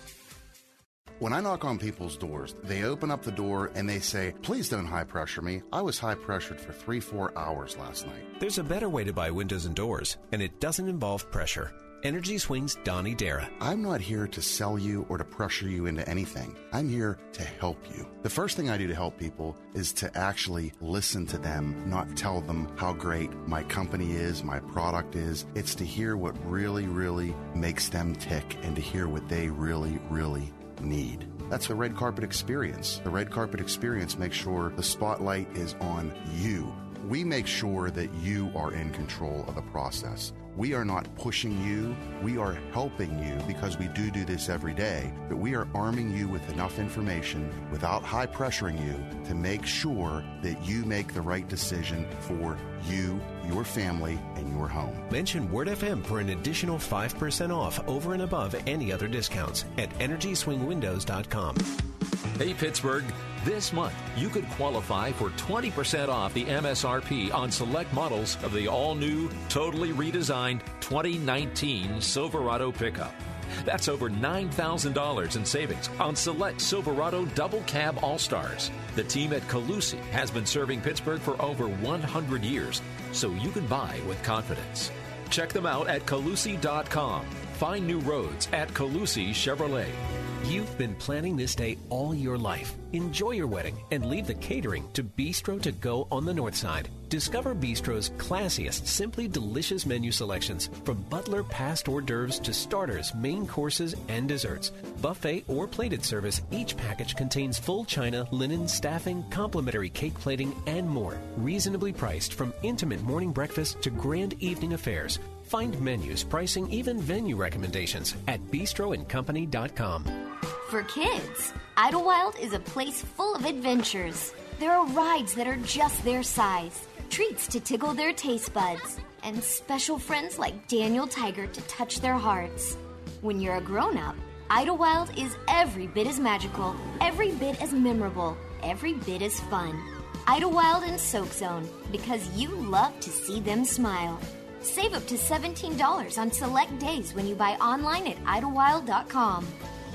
When I knock on people's doors, they open up the door and they say, please don't high pressure me. I was high pressured for three, four hours last night. There's a better way to buy windows and doors, and it doesn't involve pressure. Energy Swing's Donnie Dara. I'm not here to sell you or to pressure you into anything. I'm here to help you. The first thing I do to help people is to actually listen to them, not tell them how great my company is, my product is. It's to hear what really, really makes them tick and to hear what they really, really need. That's the red carpet experience. The red carpet experience makes sure the spotlight is on you. We make sure that you are in control of the process. We are not pushing you. We are helping you because we do do this every day. But we are arming you with enough information without high pressuring you to make sure that you make the right decision for you, your family, and your home. Mention Word F M for an additional five percent off over and above any other discounts at energy swing windows dot com. Hey, Pittsburgh. This month, you could qualify for twenty percent off the M S R P on select models of the all-new, totally redesigned twenty nineteen Silverado pickup. That's over nine thousand dollars in savings on select Silverado Double Cab All-Stars. The team at Colussy has been serving Pittsburgh for over one hundred years, so you can buy with confidence. Check them out at Colussy dot com. Find new roads at Colussy Chevrolet. You've been planning this day all your life. Enjoy your wedding and leave the catering to Bistro to Go on the north side. Discover Bistro's classiest, simply delicious menu selections, from butler past hors d'oeuvres to starters, main courses, and desserts. Buffet or plated service, each package contains full china, linen, staffing, complimentary cake plating, and more. Reasonably priced, from intimate morning breakfast to grand evening affairs. Find menus, pricing, even venue recommendations at bistro and company dot com. For kids, Idlewild is a place full of adventures. There are rides that are just their size, treats to tickle their taste buds, and special friends like Daniel Tiger to touch their hearts. When you're a grown-up, Idlewild is every bit as magical, every bit as memorable, every bit as fun. Idlewild and Soak Zone, because you love to see them smile. Save up to seventeen dollars on select days when you buy online at idlewild dot com.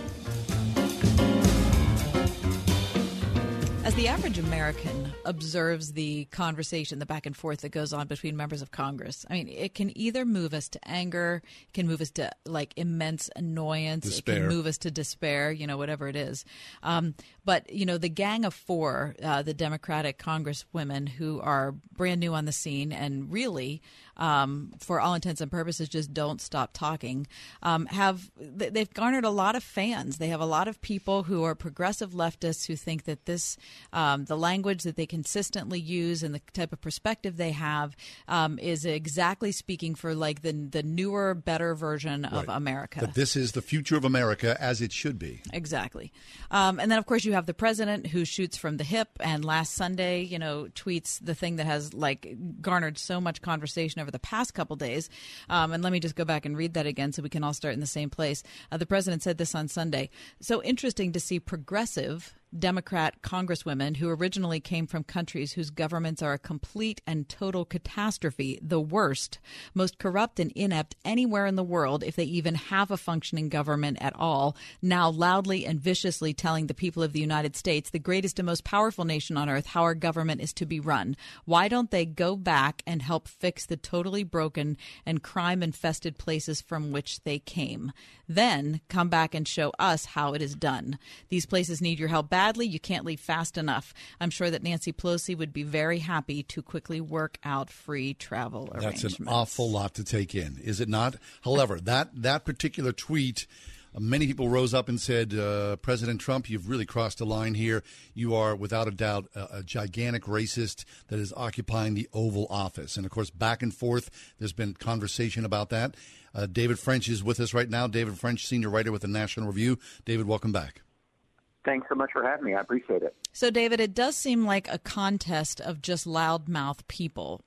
As the average American observes the conversation, the back and forth that goes on between members of Congress, I mean, it can either move us to anger, it can move us to like immense annoyance, despair. It can move us to despair, you know, whatever it is. Um, but, you know, the Gang of Four, uh, the Democratic Congresswomen who are brand new on the scene and really, um, for all intents and purposes, just don't stop talking, um, have they've garnered a lot of fans. They have a lot of people who are progressive leftists who think that this Um, the language that they consistently use and the type of perspective they have um, is exactly speaking for like the the newer, better version of Right. America. That this is the future of America as it should be. Exactly. Um, and then, of course, you have the president who shoots from the hip and last Sunday, you know, tweets the thing that has like garnered so much conversation over the past couple days. Um, and let me just go back and read that again so we can all start in the same place. Uh, the president said this on Sunday. So interesting to see progressive Democrat congresswomen who originally came from countries whose governments are a complete and total catastrophe, the worst, most corrupt and inept anywhere in the world, if they even have a functioning government at all, now loudly and viciously telling the people of the United States, the greatest and most powerful nation on earth, how our government is to be run. Why don't they go back and help fix the totally broken and crime-infested places from which they came? Then come back and show us how it is done. These places need your help back. Badly, you can't leave fast enough. I'm sure that Nancy Pelosi would be very happy to quickly work out free travel arrangements. That's an awful lot to take in, is it not? However, that, that particular tweet Uh, many people rose up and said, uh, President Trump, you've really crossed a line here. You are, without a doubt, a, a gigantic racist that is occupying the Oval Office. And, of course, back and forth, there's been conversation about that. Uh, David French is with us right now. David French, senior writer with the National Review. David, welcome back. Thanks so much for having me. I appreciate it. So, David, it does seem like a contest of just loudmouth people.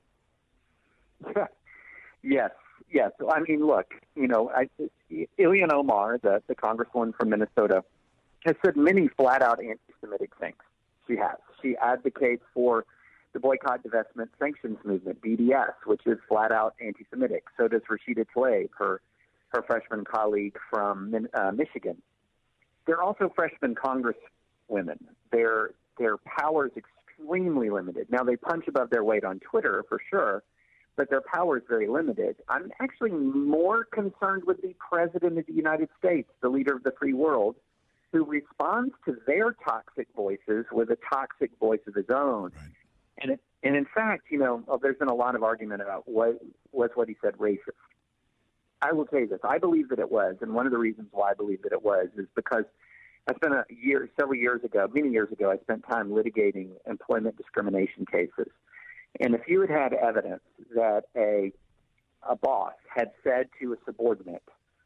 Yes, yes. I mean, look, you know, I, Ilhan Omar, the, the congresswoman from Minnesota, has said many flat-out anti-Semitic things. She has. She advocates for the boycott, divestment, sanctions movement, B D S, which is flat-out anti-Semitic. So does Rashida Tlaib, her, her freshman colleague from uh, Michigan. They're also freshman congresswomen. Their their power is extremely limited. Now, they punch above their weight on Twitter, for sure, but their power is very limited. I'm actually more concerned with the President of the United States, the leader of the free world, who responds to their toxic voices with a toxic voice of his own. Right. And it, and in fact, you know, oh, there's been a lot of argument about what was what he said racist. I will tell you this. I believe that it was, and one of the reasons why I believe that it was is because I spent a year, several years ago, many years ago, I spent time litigating employment discrimination cases. And if you had had evidence that a a boss had said to a subordinate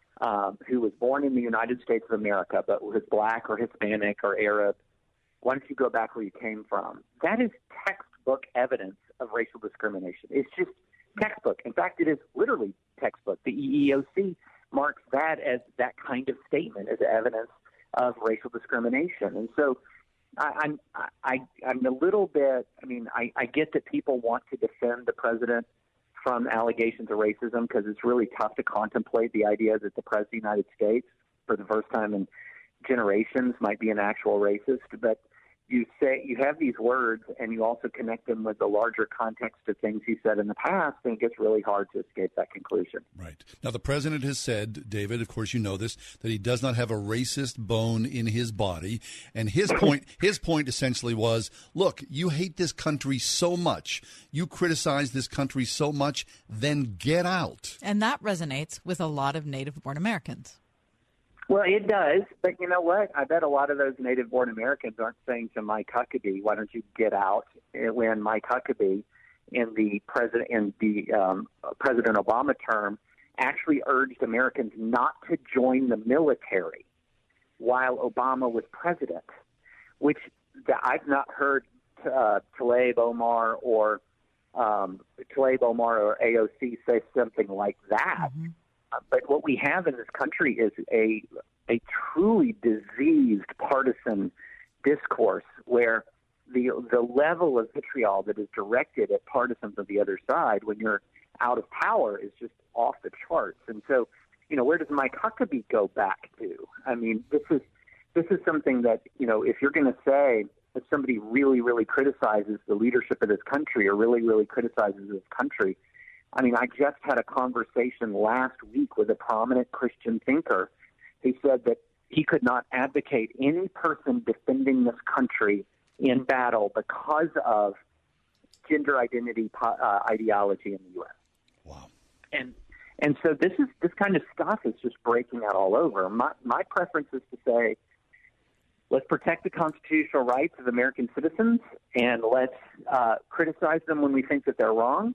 um, who was born in the United States of America but was black or Hispanic or Arab, why don't you go back where you came from? That is textbook evidence of racial discrimination. It's just textbook. In fact, it is literally textbook. The E E O C marks that as that kind of statement as evidence of racial discrimination. And so I, I'm I, I'm a little bit, I mean, I, I get that people want to defend the president from allegations of racism because it's really tough to contemplate the idea that the president of the United States, for the first time in generations, might be an actual racist. But you say you have these words and you also connect them with the larger context of things he said in the past, and it gets really hard to escape that conclusion. Right. Now, the president has said, David, of course you know this, that he does not have a racist bone in his body. And his point, his point essentially was, look, you hate this country so much, you criticize this country so much, then get out. And that resonates with a lot of native-born Americans. Well, it does, but you know what? I bet a lot of those native-born Americans aren't saying to Mike Huckabee, "Why don't you get out?" When Mike Huckabee, in the president in the um, President Obama term, actually urged Americans not to join the military while Obama was president, which the, I've not heard uh, Tlaib Omar or um, Tlaib Omar or A O C say something like that. Mm-hmm. Uh, but what we have in this country is a a truly diseased partisan discourse where the the level of vitriol that is directed at partisans of the other side when you're out of power is just off the charts. And so, you know, where does Mike Huckabee go back to? I mean, this is this is something that, you know, if you're going to say if somebody really, really criticizes the leadership of this country or really, really criticizes this country, I mean, I just had a conversation last week with a prominent Christian thinker who said that he could not advocate any person defending this country in battle because of gender identity uh, ideology in the U S. Wow. And and so this is this kind of stuff is just breaking out all over. My my preference is to say, let's protect the constitutional rights of American citizens, and let's uh, criticize them when we think that they're wrong.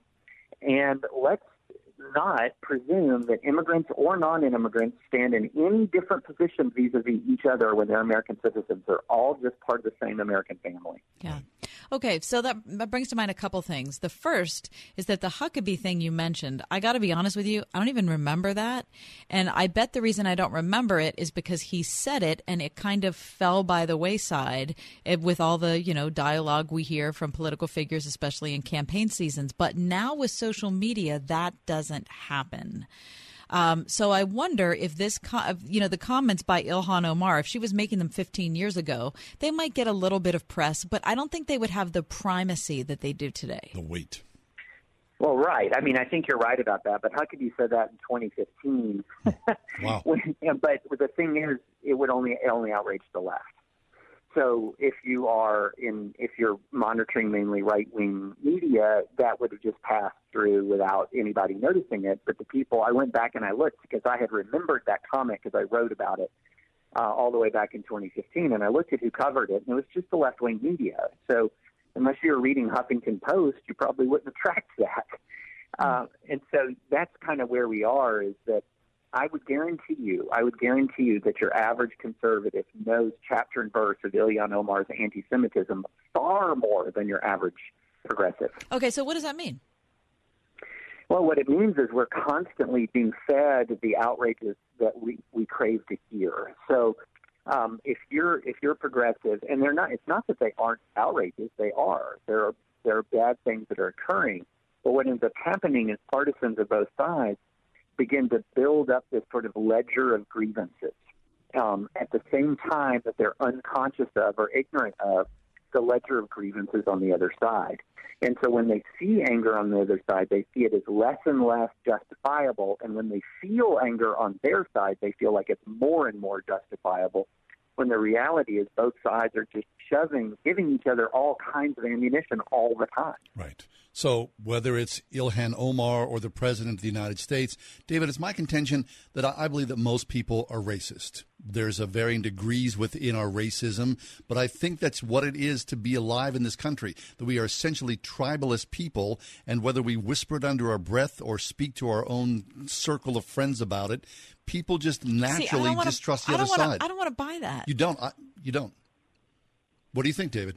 And let's not presume that immigrants or non-immigrants stand in any different position vis-a-vis each other when they're American citizens. They're all just part of the same American family. Yeah. Okay, so that, that brings to mind a couple things. The first is that the Huckabee thing you mentioned, I got to be honest with you, I don't even remember that. And I bet the reason I don't remember it is because he said it and it kind of fell by the wayside with all the, you know, dialogue we hear from political figures, especially in campaign seasons. But now with social media, that doesn't happen. Um, so I wonder if this, co- you know, the comments by Ilhan Omar, if she was making them fifteen years ago, they might get a little bit of press, but I don't think they would have the primacy that they do today. The weight. Well, right. I mean, I think you're right about that, but Huckabee said that in twenty fifteen. Wow. when, but the thing is, it would only it only outrage the left. So if you are in, if you're monitoring mainly right-wing media, that would have just passed through without anybody noticing it. But the people, I went back and I looked because I had remembered that comment because I wrote about it uh, all the way back in twenty fifteen, and I looked at who covered it, and it was just the left-wing media. So unless you were reading Huffington Post, you probably wouldn't have tracked that. Uh, and so that's kind of where we are, is that I would guarantee you, I would guarantee you that your average conservative knows chapter and verse of Ilhan Omar's anti-Semitism far more than your average progressive. Okay, so what does that mean? Well, what it means is we're constantly being fed the outrages that we, we crave to hear. So um, if you're if you're progressive, and they're not, it's not that they aren't outrageous, they are. There are there are bad things that are occurring. But what ends up happening is partisans of both sides begin to build up this sort of ledger of grievances um, at the same time that they're unconscious of or ignorant of the ledger of grievances on the other side. And so when they see anger on the other side, they see it as less and less justifiable. And when they feel anger on their side, they feel like it's more and more justifiable, when the reality is both sides are just shoving, giving each other all kinds of ammunition all the time. Right. So whether it's Ilhan Omar or the President of the United States, David, it's my contention that I believe that most people are racist. There's a varying degrees within our racism, but I think that's what it is to be alive in this country, that we are essentially tribalist people, and whether we whisper it under our breath or speak to our own circle of friends about it, people just naturally See, wanna, distrust the I other wanna, side. I don't want to buy that. You don't. I, you don't. What do you think, David?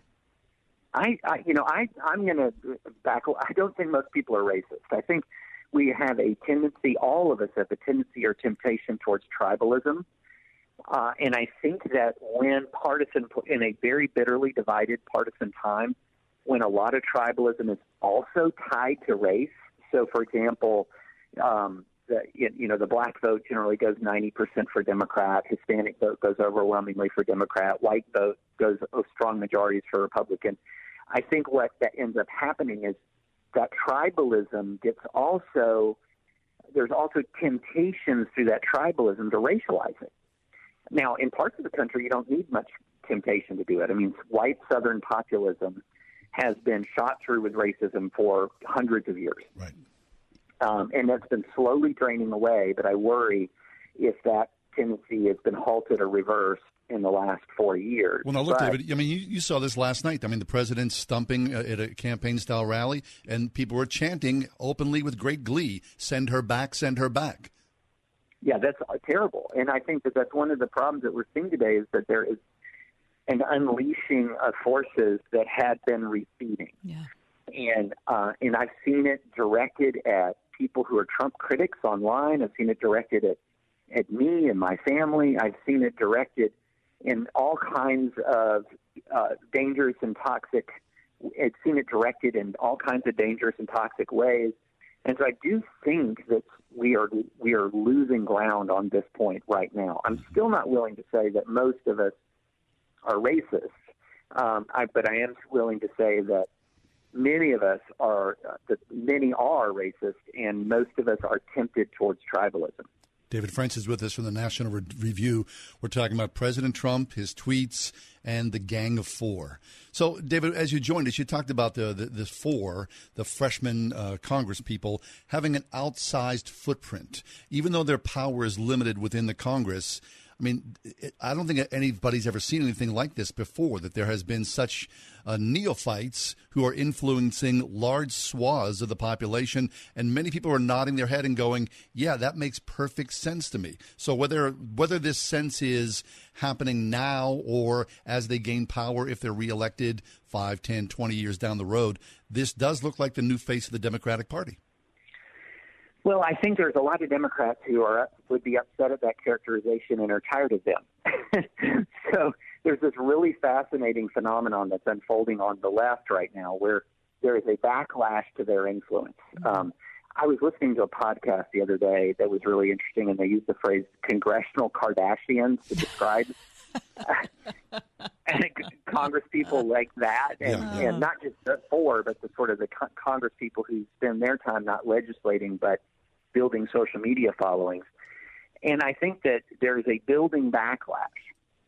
I, I you know, I, I'm going to back. I don't think most people are racist. I think we have a tendency, all of us have a tendency or temptation towards tribalism. Uh, and I think that when partisan, in a very bitterly divided partisan time, when a lot of tribalism is also tied to race. So, for example, um, the, you know, the black vote generally goes ninety percent for Democrat, Hispanic vote goes overwhelmingly for Democrat, white vote goes oh, strong majorities for Republican. I think what that ends up happening is that tribalism gets also, there's also temptations through that tribalism to racialize it. Now, in parts of the country, you don't need much temptation to do it. I mean, white Southern populism has been shot through with racism for hundreds of years. Right. Um, and that's been slowly draining away, but I worry if that tendency has been halted or reversed in the last four years. Well, now look, but, David, I mean, you, you saw this last night. I mean, the president stumping uh, at a campaign-style rally, and people were chanting openly with great glee, send her back, send her back. Yeah, that's uh, terrible. And I think that that's one of the problems that we're seeing today is that there is an unleashing of forces that had been receding. Yeah. And, uh, and I've seen it directed at people who are Trump critics online. I've seen it directed at, at me and my family. I've seen it directed in all kinds of uh, dangerous and toxic. I've seen it directed in all kinds of dangerous and toxic ways. And so I do think that we are we are losing ground on this point right now. I'm still not willing to say that most of us are racist, um, I, but I am willing to say that many of us are uh, that many are racist, and most of us are tempted towards tribalism. David French is with us from the National Re- Review. We're talking about President Trump, his tweets, and the Gang of Four. So, David, as you joined us, you talked about the the, the four, the freshman uh, Congress people, having an outsized footprint. Even though their power is limited within the Congress, I mean, it, I don't think anybody's ever seen anything like this before, that there has been such uh, neophytes who are influencing large swaths of the population, and many people are nodding their head and going, yeah, that makes perfect sense to me. So whether whether this sense is happening now or as they gain power, if they're reelected five, ten, twenty years down the road, this does look like the new face of the Democratic Party. Well, I think there's a lot of Democrats who are would be upset at that characterization and are tired of them. So there's this really fascinating phenomenon that's unfolding on the left right now where there is a backlash to their influence. Um, I was listening to a podcast the other day that was really interesting, and they used the phrase congressional Kardashians to describe Congress people like that, and, yeah. and not just the four, but the sort of the co- Congress people who spend their time not legislating but building social media followings. And I think that there is a building backlash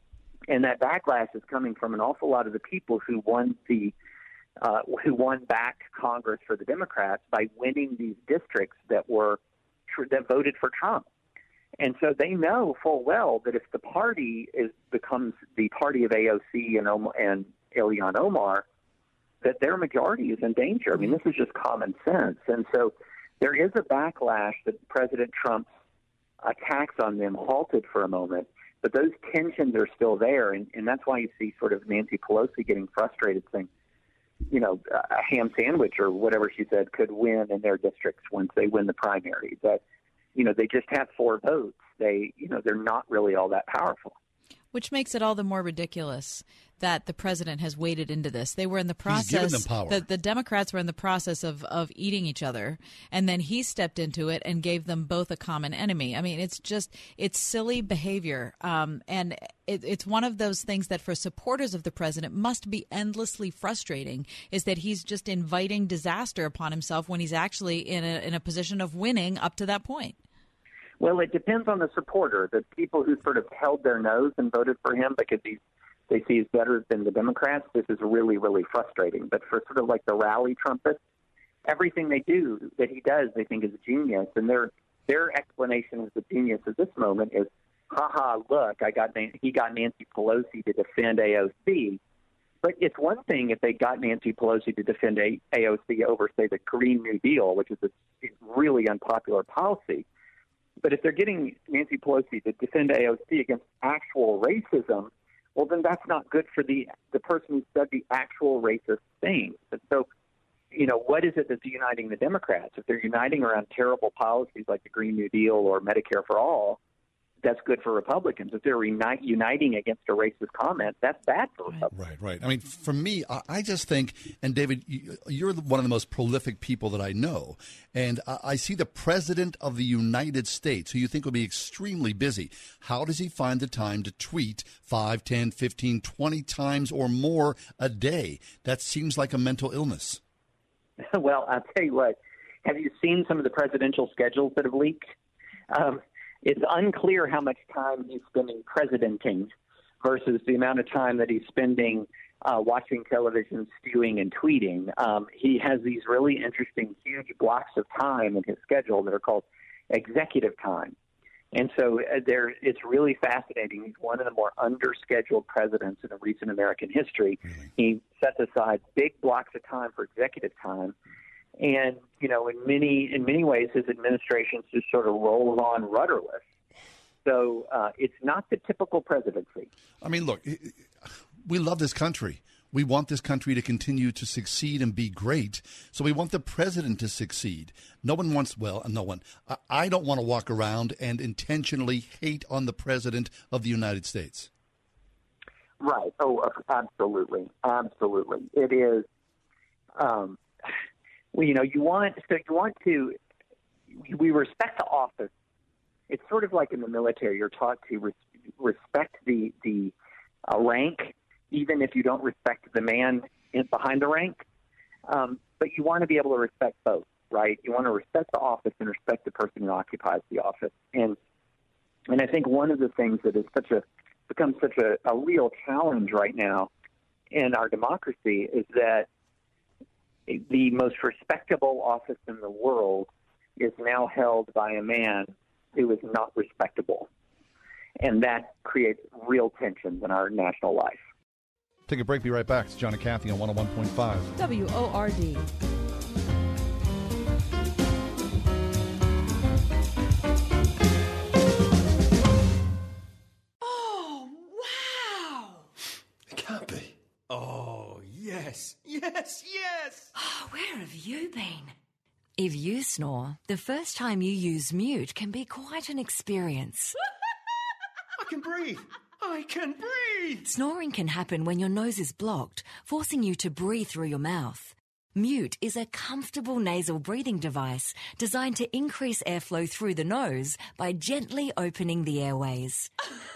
And that backlash is coming from an awful lot of the people who won the uh, who won back Congress for the Democrats by winning these districts that were that voted for Trump. And so they know full well that if the party is becomes the party of A O C and Omar, and Ilhan Omar, that their majority is in danger. I mean, this is just common sense. And so there is a backlash that President Trump's attacks on them halted for a moment, but those tensions are still there. And, and that's why you see sort of Nancy Pelosi getting frustrated, saying, you know, a ham sandwich or whatever she said could win in their districts once they win the primary. But, you know, they just have four votes. They, you know, they're not really all that powerful. Which makes it all the more ridiculous that the president has waded into this. They were in the process. He's given them power. The, the Democrats were in the process of, of eating each other, and then he stepped into it and gave them both a common enemy. I mean, it's just it's silly behavior, um, and it, it's one of those things that for supporters of the president must be endlessly frustrating. Is that he's just inviting disaster upon himself when he's actually in a in a position of winning up to that point. Well, it depends on the supporter. The people who sort of held their nose and voted for him because he's, they see he's better than the Democrats, this is really, really frustrating. But for sort of like the rally Trumpists, everything they do that he does, they think is genius. And their their explanation of the genius at this moment is, ha-ha, look, I got he got Nancy Pelosi to defend A O C. But it's one thing if they got Nancy Pelosi to defend A O C over, say, the Green New Deal, which is a really unpopular policy. But if they're getting Nancy Pelosi to defend A O C against actual racism, well, then that's not good for the the person who said the actual racist things. And so, you know, what is it that's uniting the Democrats? If they're uniting around terrible policies like the Green New Deal or Medicare for All, that's good for Republicans. If they're unite, uniting against a racist comment, that's bad for Republicans. Right, right. I mean, for me, I, I just think, and David, you're one of the most prolific people that I know, and I, I see the President of the United States, who you think will be extremely busy. How does he find the time to tweet five, ten, fifteen, twenty times or more a day? That seems like a mental illness. Well, I'll tell you what. Have you seen some of the presidential schedules that have leaked? Um, It's unclear how much time he's spending presidenting versus the amount of time that he's spending uh, watching television, stewing, and tweeting. Um, he has these really interesting, huge blocks of time in his schedule that are called executive time. And so uh, there, it's really fascinating. He's one of the more under-scheduled presidents in recent American history. Really? He sets aside big blocks of time for executive time. And, you know, in many in many ways, his administration just sort of rolls on rudderless. So uh, it's not the typical presidency. I mean, look, we love this country. We want this country to continue to succeed and be great. So we want the president to succeed. No one wants, well, no one. I, I don't want to walk around and intentionally hate on the president of the United States. Right. Oh, absolutely. Absolutely. It is. Um, Well, you know, you want so you want to. We respect the office. It's sort of like in the military. You're taught to res, respect the the uh, rank, even if you don't respect the man in, behind the rank. Um, but you want to be able to respect both, right? You want to respect the office and respect the person who occupies the office. And and I think one of the things that is such a becomes such a, a real challenge right now in our democracy is that the most respectable office in the world is now held by a man who is not respectable. And that creates real tensions in our national life. Take a break. Be right back. It's John and Kathy on one oh one point five. W O R D. Oh, wow! It can't be. Oh, yes, yes, yes! Oh, where have you been? If you snore, the first time you use Mute can be quite an experience. I can breathe! I can breathe! Snoring can happen when your nose is blocked, forcing you to breathe through your mouth. Mute is a comfortable nasal breathing device designed to increase airflow through the nose by gently opening the airways.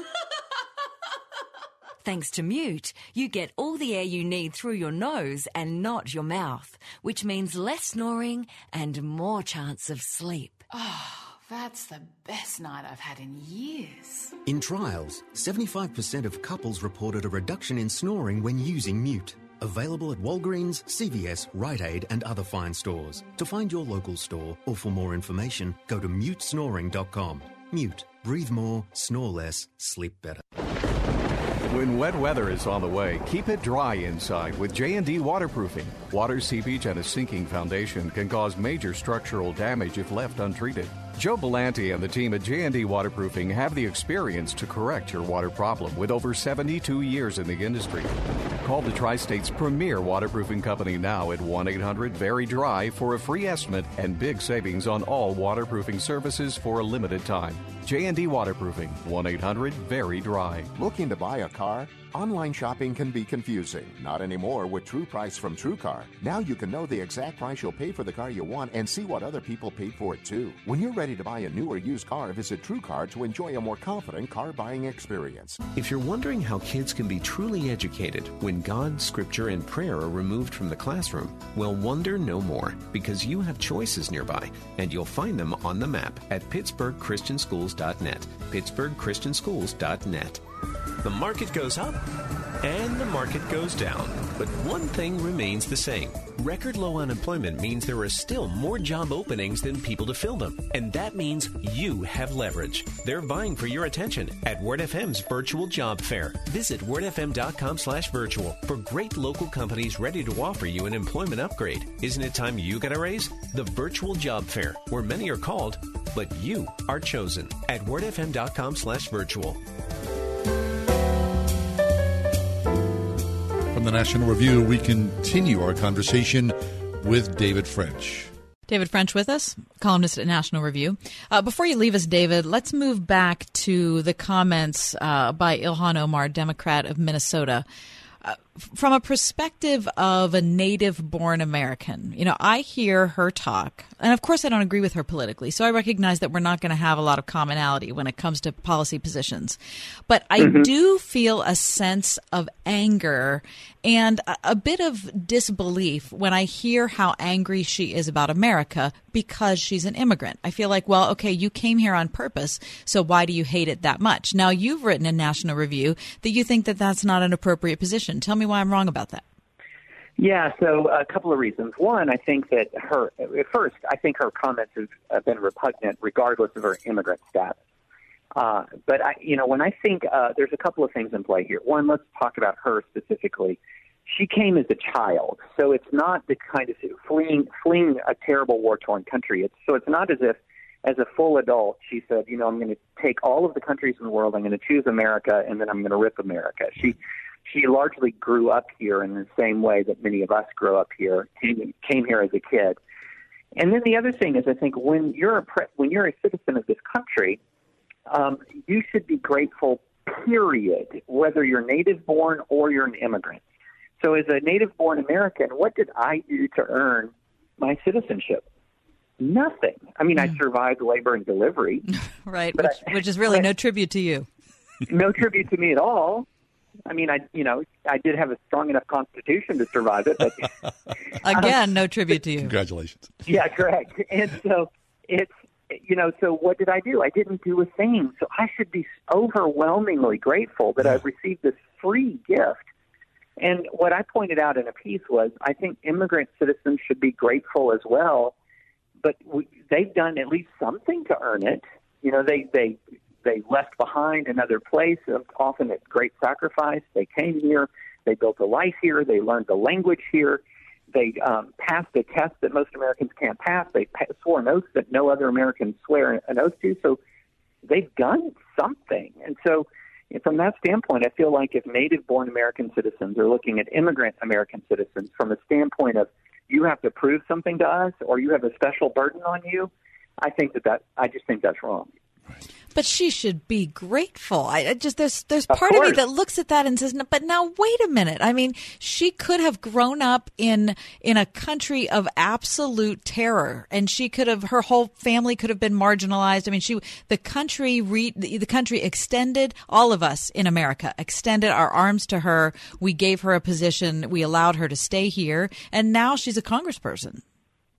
Thanks to Mute, you get all the air you need through your nose and not your mouth, which means less snoring and more chance of sleep. Oh, That's the best night I've had in years. In trials, seventy-five percent of couples reported a reduction in snoring when using Mute. Available at Walgreens, C V S, Rite Aid and other fine stores. To find your local store or for more information, go to mute snoring dot com. Mute. Breathe more, snore less, sleep better. When wet weather is on the way, keep it dry inside with J and D Waterproofing. Water seepage and a sinking foundation can cause major structural damage if left untreated. Joe Belanti and the team at J and D Waterproofing have the experience to correct your water problem with over seventy-two years in the industry. Call the Tri-State's premier waterproofing company now at one eight hundred very dry for a free estimate and big savings on all waterproofing services for a limited time. J and D Waterproofing, one eight hundred very dry. Looking to buy a car? Online shopping can be confusing. Not anymore with True Price from TrueCar. Now you can know the exact price you'll pay for the car you want and see what other people paid for it too. When you're ready to buy a new or used car, visit TrueCar to enjoy a more confident car buying experience. If you're wondering how kids can be truly educated when God, Scripture, and prayer are removed from the classroom, well, wonder no more, because you have choices nearby, and you'll find them on the map at pittsburgh christian schools dot net. pittsburgh christian schools dot net. The market goes up and the market goes down. But one thing remains the same. Record low unemployment means there are still more job openings than people to fill them. And that means you have leverage. They're vying for your attention at Word F M's virtual job fair. Visit word f m dot com slash virtual for great local companies ready to offer you an employment upgrade. Isn't it time you got a raise? The virtual job fair, where many are called, but you are chosen at word f m dot com slash virtual. From the National Review, we continue our conversation with David French. David French with us, columnist at National Review. Uh, before you leave us, David, let's move back to the comments uh, by Ilhan Omar, Democrat of Minnesota. Uh, from a perspective of a native-born American, you know, I hear her talk, and of course I don't agree with her politically, so I recognize that we're not going to have a lot of commonality when it comes to policy positions. But I mm-hmm. do feel a sense of anger and a, a bit of disbelief when I hear how angry she is about America because she's an immigrant. I feel like, well, okay, you came here on purpose, so why do you hate it that much? Now, you've written in National Review that you think that that's not an appropriate position. Tell me why I'm wrong about that. Yeah, so a couple of reasons. One, I think that her, at first, I think her comments have been repugnant regardless of her immigrant status. Uh, but, I, you know, when I think uh, there's a couple of things in play here. One, let's talk about her specifically. She came as a child, so it's not the kind of fleeing, fleeing a terrible war-torn country. It's, so it's not as if, as a full adult, she said, you know, I'm going to take all of the countries in the world, I'm going to choose America, and then I'm going to rip America. She She largely grew up here in the same way that many of us grew up here, came, came here as a kid. And then the other thing is, I think when you're a pre- when you're a citizen of this country, um, you should be grateful, period, whether you're native-born or you're an immigrant. So as a native-born American, what did I do to earn my citizenship? Nothing. I mean, mm. I survived labor and delivery. Right, which, I, which is really I, no tribute to you. No tribute to me at all. I mean, I you know, I did have a strong enough constitution to survive it. But Again, um, no tribute to you. Congratulations. Yeah, correct. And so it's, you know, so what did I do? I didn't do a thing. So I should be overwhelmingly grateful that yeah. I received this free gift. And what I pointed out in a piece was I think immigrant citizens should be grateful as well. But we, they've done at least something to earn it. You know, they they. They left behind another place, often at great sacrifice. They came here. They built a life here. They learned the language here. They um, passed a test that most Americans can't pass. They swore an oath that no other Americans swear an oath to. So they've done something. And so from that standpoint, I feel like if native-born American citizens are looking at immigrant American citizens from a standpoint of you have to prove something to us or you have a special burden on you, I think that, that I just think that's wrong. But she should be grateful. I, I just there's there's part of, of me that looks at that and says, no, but now wait a minute. I mean, she could have grown up in in a country of absolute terror, and she could have her whole family could have been marginalized. I mean, she the country re, the, the country extended all of us in America extended our arms to her. We gave her a position. We allowed her to stay here, and now she's a congressperson.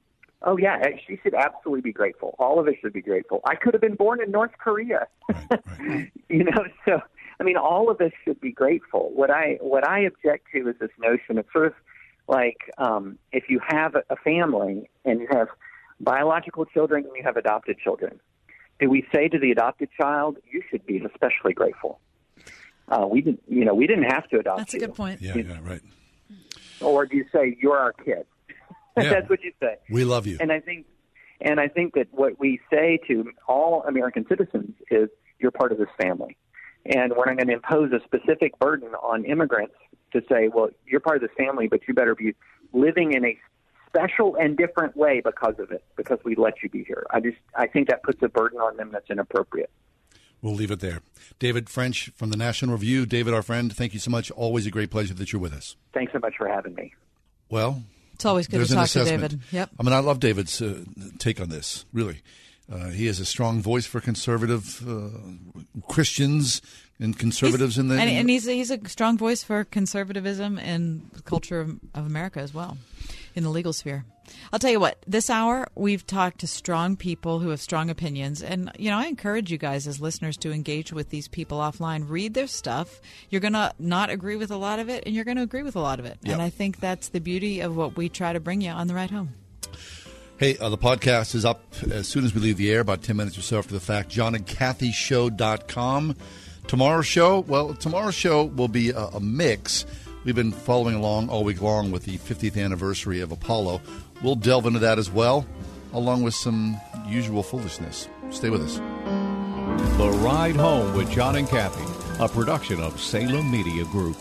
Oh, yeah, she should absolutely be grateful. All of us should be grateful. I could have been born in North Korea. Right, right. You know, so, I mean, all of us should be grateful. What I what I object to is this notion of sort of like um, if you have a family and you have biological children and you have adopted children, do we say to the adopted child, you should be especially grateful? Uh, we didn't, you know, we didn't have to adopt That's you. That's a good point. Yeah, yeah, right. Or do you say, you're our kid? Yeah. That's what you say. We love you. And I think, and I think that what we say to all American citizens is, you're part of this family. And we're not going to impose a specific burden on immigrants to say, well, you're part of this family, but you better be living in a special and different way because of it, because we let you be here. I just, I think that puts a burden on them that's inappropriate. We'll leave it there. David French from the National Review. David, our friend, thank you so much. Always a great pleasure that you're with us. Thanks so much for having me. Well, it's always good there's to an talk assessment. to David. Yep. I mean, I love David's uh, take on this, really. Uh, he has a strong voice for conservative uh, Christians and conservatives he's, in the... And, and he's, a, he's a strong voice for conservatism and the culture of, of America as well, in the legal sphere. I'll tell you what, this hour we've talked to strong people who have strong opinions. And, you know, I encourage you guys as listeners to engage with these people offline. Read their stuff. You're going to not agree with a lot of it, and you're going to agree with a lot of it. Yep. And I think that's the beauty of what we try to bring you on The Ride Home. Hey, uh, the podcast is up as soon as we leave the air, about ten minutes or so after the fact. John and Kathy Show dot com. Tomorrow's show, well, tomorrow's show will be a, a mix. We've been following along all week long with the fiftieth anniversary of Apollo. We'll delve into that as well, along with some usual foolishness. Stay with us. The Ride Home with John and Kathy, a production of Salem Media Group.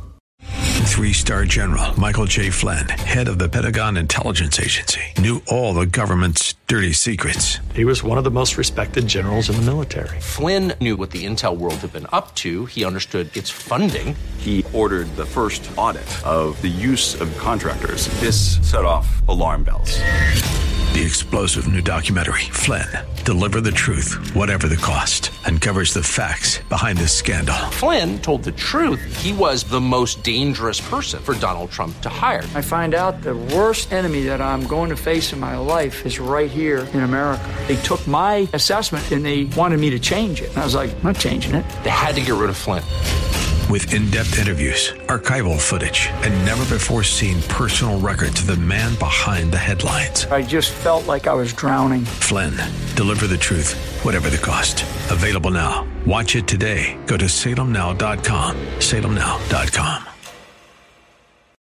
Three-star General Michael J. Flynn, head of the Pentagon Intelligence Agency, knew all the government's dirty secrets. He was one of the most respected generals in the military. Flynn knew what the intel world had been up to. He understood its funding. He ordered the first audit of the use of contractors. This set off alarm bells. The explosive new documentary, Flynn, Deliver the Truth, Whatever the Cost, uncovers the facts behind this scandal. Flynn told the truth. He was the most dangerous person for Donald Trump to hire. I find out the worst enemy that I'm going to face in my life is right here in America. They took my assessment and they wanted me to change it. And I was like, I'm not changing it. They had to get rid of Flynn. With in-depth interviews, archival footage, and never-before-seen personal records of the man behind the headlines. I just felt like I was drowning. Flynn, Deliver the Truth, Whatever the Cost. Available now. Watch it today. Go to Salem Now dot com. Salem Now dot com.